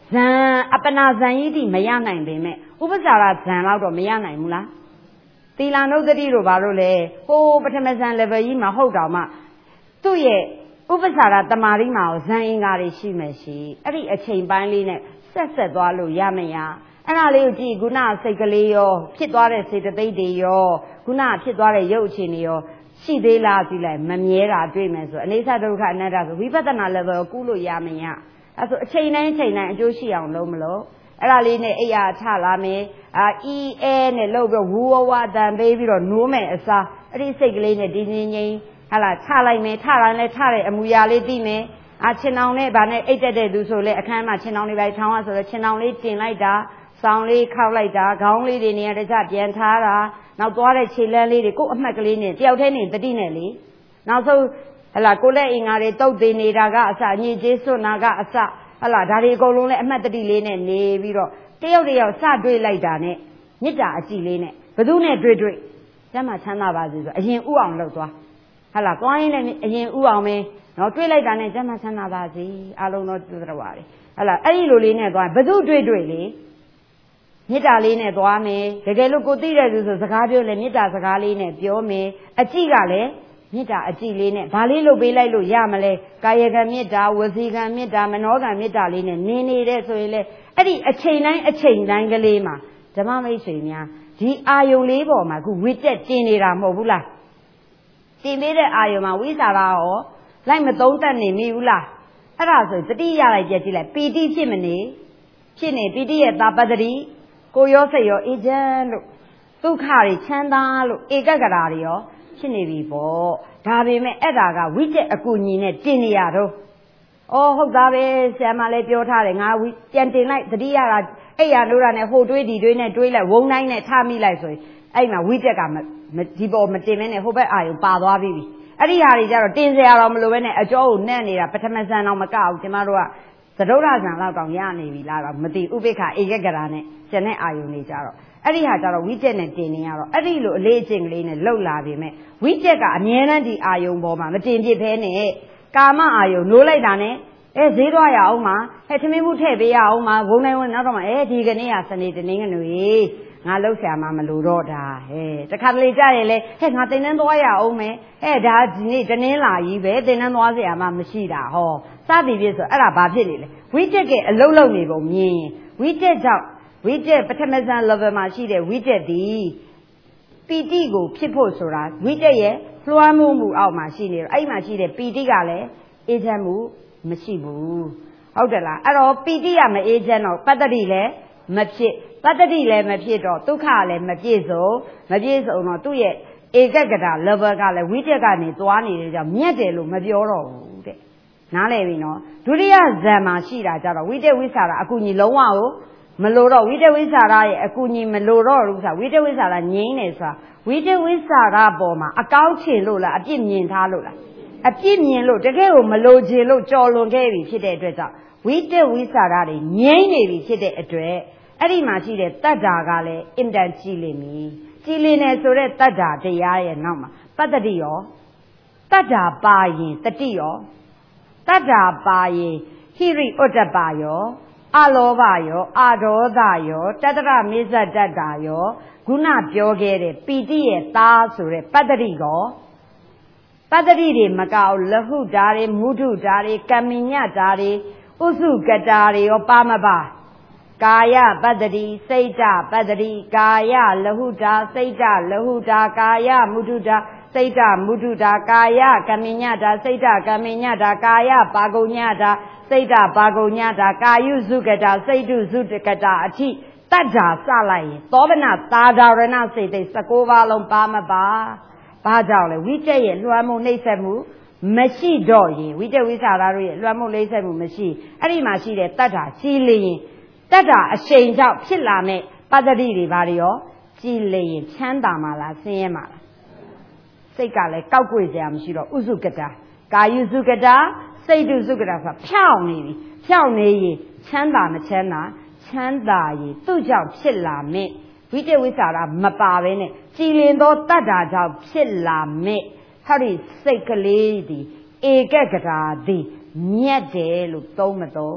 ဇံအပနာဇံဤတိမရနိုင်ပေမဲ့ဥပ္ပစာရဇံလောက်တော့မရနိုင်ဘူးလားသီလနုဿတိတို့ဘာလို့လဲဟိုပထမဇံ level ကြီးမှာဟုတ်တော့မှသူ့ရဲ့ဥပ္ပစာရတမာရီမှာဇံအင်္ဂါတွေရှိမယ်ရှိအဲ့ဒီအချိန်ပိုင်းလေးနဲ့ဆက်သွားလို့ရမရအဲ့ဒါလေးကိုကြည့်ခုနစိတ်ကလေးရောဖြစ်သွားတဲ့စေတသိက်တွေရောခုနဖြစ်သွားတဲ့ရုပ်အခြေအနေရောရှိသေးလားကြည့်လိုက်မမြဲတာတွေ့မယ်ဆိုအနေဆဒုက္ခအနတ္တဆိုဝိပဿနာ level ကိုကူးလို့ရမရအဲ့ဆိုအချိန်တိုင်းအကျိုးရှိအောင်လုပ်မလို့အဲ့ဒါလေးနဲ့အိယာထလာမယ်နဲ့လှုပ်ပြီးဝူဝဝတန်ပေးပြီးတော့နိုးမယ်အစားအဲ့ဒီစိတ်ကလေးနဲ့ဒီငင်းငင်းဟာလာထလိုက်မယ်ထတိုင်းလဲထတဲ့အမူအရာလေးသိမယ်ခြင်တောင်နဲ့ဗာနဲ့အိတ်တက်တဲ့သူဆိုလဲအခန်းမှာခြင်တောင်လေးပဲထောင်းရဆိုတော့ခြင်တောင်လေးတင်လိုက်တာဆောင်းလေးခောက်လိုက်တာခေါင်းလေးတွေနေရာတကျပြန်ထားတာနောက်သွားတဲ့ခြေလမ်းလေးတွေကိုအမှတ်ကလေးနဲ့တယောက်တည်းနေတတိနဲ့လေနောက်ဆုံးဟလာကိုလက်အင်္ဂါတွေတုတ်သေးနေတာကအစညစ်ကြေးစွတ်နာကအစဟလာဒါတွေအကုန်လုံးလဲအမှတ်တတိလေးနဲ့နေပြီးတော့တယောက်စတွေ့လိုက်တာနဲ့မေတ္တာအကြည့်လေးနဲ့ဘသူနဲ့တွေ့ကျမ်းမှာချမ်းသာပါစေဆိုအရင်ဥအောင်လှုပ်သွားဟလာသွားရင်းနဲ့အရင်ဥအောင်မင်းနော်တွေ့လိုက်တာနဲ့ကျမ်းမှာချမ်းသာပါစေအလုံးတော့သူတော်ပါတယ်ဟလာအဲ့ဒီလိုလေးနဲ့သွားဘသူတွေ့လေမေတ္တာလေးနဲ့သွားမယ်တကယ်လို့ကိုသိတဲ့သူဆိုစကားပြောလဲမေတ္တာစကားလေးနဲ့ပြောမယ်အကြည့်ကလည်းမေတ္တာအကြည့်လေးနဲ့ဘာလေးလုပ်ပေးလိုက်လို့ရမလဲကာယကံမေတ္တာဝစီကံမေတ္တာမနောကံမေတ္တာလေးနဲ့နေတဲ့ဆိုရင်လေအဲ့ဒီအချိန်တိုင်းကလေးမှာဓမ္မမိတ်ဆွေများဒီအာယုံလေးပေါ်မှာခုဝိတက်တင်နေတာမဟုတ်ဘူးလားတင်သေးတဲ့အာယုံမှာဝိစာရရောလိုက်မသုံးတတ်နေမိဘူးလားအဲ့ဒါဆိုတတိရလိုက်ကြည့်လိုက်ပီတိဖြစ်မနေဖြစ်နေပီတိရဲ့တာပတ္တိကိုရောစိတ်ရောအေးချမ်းလို့ဒုက္ခတွေချမ်းသာလို့ဧကဂရာတွေရောဖြစ်နေပြီပေါ့ဒါပေမဲ့အဲ့ဒါကဝိတက်အကူညီနဲ့တင်နေရတော့ဟုတ်သားပဲဆရာမလည်းပြောထားတယ်ငါပြန်တင်လိုက်တတိယကအဲ့ရလို့တာနဲ့ဟိုတွေးဒီတွေးနဲ့တွေးလိုက်ဝုန်းတိုင်းနဲ့ထားမိလိုက်ဆိုရင်အဲ့မှာဝိတက်ကဒီပေါ်မတင်မဲနဲ့ဟိုဘက်အာယုံပါသွားပြီအဲ့ဒီဟာတွေကြတော့တင်စရာတော့မလိုပဲနဲ့အကျောကိုနဲ့နေတာပထမဇန်တော့မကဘူးကျမတို့ကသဒုရဇန်လောက်တောင်ရနေပြီလားတော့မသိဥပိ္ပခဧကဂရာနဲ့ကျန်တဲ့အာယုံတွေကြတော့အဲ့ဒီဟာကြတော့ဝိတက်နဲ့တင်နေရတော့အဲ့ဒီလိုအလေးအကျင့်ကလေးနဲ့လှုပ်လာပြီမဲ့ဝိတက်ကအမြဲတမ်းဒီအာယုံပေါ်မှာမတင်ပြစ်ဖဲနဲ့ကာမအာယုံနိုးလိုက်တာနဲ့ဈေးသွားရအောင်မှာထမင်းမှုထည့်ပေးရအောင်မှာဘုံတိုင်းဝင်နောက်တော့မှဒီကနေ့ကစနေတနင်္ဂနွေငါလှုပ်ဆရာမမလို့တော့တာတခါတလေကြရင်လေငါတင်နှန်းသွားရအောင်မယ်ဒါဒီနေ့တနင်္လာကြီးပဲတင်နှန်းသွားဆရာမမရှိတာစသည်ဖြင့်ဆိုအဲ့ဒါဘာဖြစ်နေလဲဝိတက်ကအလုံးလုံးနေပုံမြင်ဝိတက်ကြောင့်ဝိတက်ပထမဇန် level မှာရှိတဲ့ဝိတက်ဒီပီတိကိုဖြစ်ဖို့ဆိုတာဝိတက်ရဲ့လွှမ်းမိုးမှုအောက်မှာရှိနေတော့အဲ့မှာရှိတဲ့ပီတိကလည်းအေးချမ်းမှုမရှိဘူးဟုတ်တယ်လားအဲ့တော့ပီတိကမအေးချမ်းတော့ပတ္တိလည်းမဖြစ်ပတ္တိလည်းမဖြစ်တော့ဒုက္ခလည်းမပြည့်စုံတော့သူ့ရဲ့ဧကဂတ level ကလည်းဝိတက်ကနေသွားနေတဲ့ကြောင့်မြတ်တယ်လို့မပြောတော့ဘူးတဲ့နားလည်ပြီနော်ဒုတိယဇန်မှာရှိတာကြတော့ဝိတက်ဝိသရာအကူကြီးလုံးဝကိုမလိုတော့ဝိတက်ဝိသရာရဲ့အကူကြီးမလိုတော့ဘူးဆိုတာဝိတက်ဝိသရာငြိမ်းနေဆိုတာဝိတက်ဝိသရာပေါ်မှာအကောင်းချင်လို့လားအပြစ်မြင်ထားလို့လားအပြစ်မြင်လို့တကယ်ကိုမလိုချင်လို့ကြော်လွန်ခဲ့ပြီဖြစ်တဲ့အတွက်ကြောင့်ဝိတက်ဝိသရာတွေငြိမ်းနေပြီဖြစ်တဲ့အတွက်အဲ့ဒီမှာရှိတဲ့တတ္တာကလည်းအင်တန်ကြည်လိမ့်မည်ကြည်လင်နေဆိုတဲ့တတ္တာတရားရဲ့နောက်မှာပတ္တိရောတတ္တာပါရင်တတိရောတတ္တာပါရင်ဟိရိဥဒ္ဒပရောအလောဘရောအာဒေါသရောတတ္တရမေဇတတ္တာရောခုနပြောခဲ့တဲ့ပီတိရဲ့သားဆိုတဲ့ပတ္တိကောပတ္တိတွေမကောက်လဟုတာတွေမုဒုတာတွေကမ္မညတာတွေဥစုကတာတွေရောပါမပါကာယပတ္တိစိတ်တပတ္တိကာယလဟုတာစိတ်တလဟုတာကာယမုဒုတာစိတ်တမုဒုတာကာယကမ္မညတာစိတ်တကမ္မညတာကာယပါကုညတာစိတ်တပါကုညတာကာယုစုကတာစိတ်တုစုတကတာအထိတတ္တာစလိုက်ရင်သောဗနာသာဒရဏစိတ်16ပါးလုံးပါမပါဘာကြောင့်လဲဝိတက်ရဲ့လွှမ်းမိုးနှိမ့်ဆက်မှုမရှိတော့ရင်ဝိတက်ဝိသရာတို့ရဲ့လွှမ်းမိုးနှိမ့်ဆက်မှုမရှိအဲ့ဒီမှာရှိတဲ့တတ္တာကြည်လျင်တတ္တာအရှိန်ကြောင့်ဖြစ်လာမဲ့ပတ္တိတွေဘာတွေရောကြည်လျင်ချမ်းသာမှာလားဆင်းရဲမှာလားစိတ်ကလည်းကောက်ကွေ့စရာမရှိတော့ဥစုကတာကာယုစုကတာစိတ်တုစုကတာဆိုတာဖြောင်းနေပြီဖြောင်းနေရင်ချမ်းသာမချမ်းသာချမ်းသာရင်သူ့ကြောင့်ဖြစ်လာမဲ့ဝိတက်ဝိသရာမပါဘဲနဲ့ကြည်လင်သောတတ္တာကြောင့်ဖြစ်လာမဲ့ဟောဒီစိတ်ကလေးဒီဧကဂတာဒီမြတ်တယ်လို့သုံးမသုံး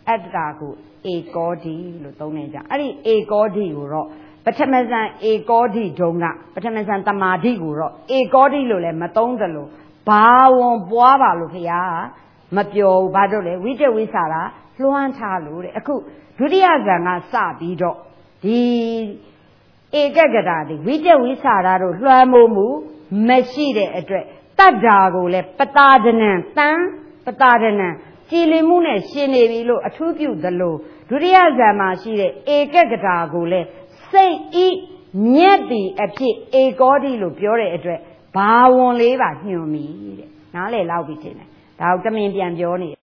အတ္တကိုဧကောတိလို့သုံးနေကြအဲ့ဒီဧကောတိကိုတော့ပထမဇန်ဧကောတိတုံးကပထမဇန်တမာတိကိုတော့ဧကောတိလို့လည်းမသုံးသလိုဘာဝန်ပွားပါလို့ခရားမပြောဘူးဘာလို့လဲဝိတဝိစာရာလွှမ်းထားလို့တဲ့အခုဒုတိယဇန်ကစပြီးတော့ဒီဧကဂတာဒီဝိတဝိစာရာတို့လွှမ်းမိုးမှုမရှိတဲ့အတွက်တတ္တာကိုလည်းပတာဒနံတန်ပတာဒနံကြည်လင်မှုနဲ့ရှင်နေပြီလို့အထူးပြုသလိုဒုတိယဇန်မှာရှိတဲ့ဧကဂတာကိုလည်းစိတ်ဤမြက်သည်အဖြစ်ဧကောတိလို့ပြောတဲ့အတွက်ဘာဝန်လေးပါညွှန်ပြီတဲ့နားလည်လောက်ပြီထင်တယ်ဒါကိုတမင်ပြန်ပြောနေ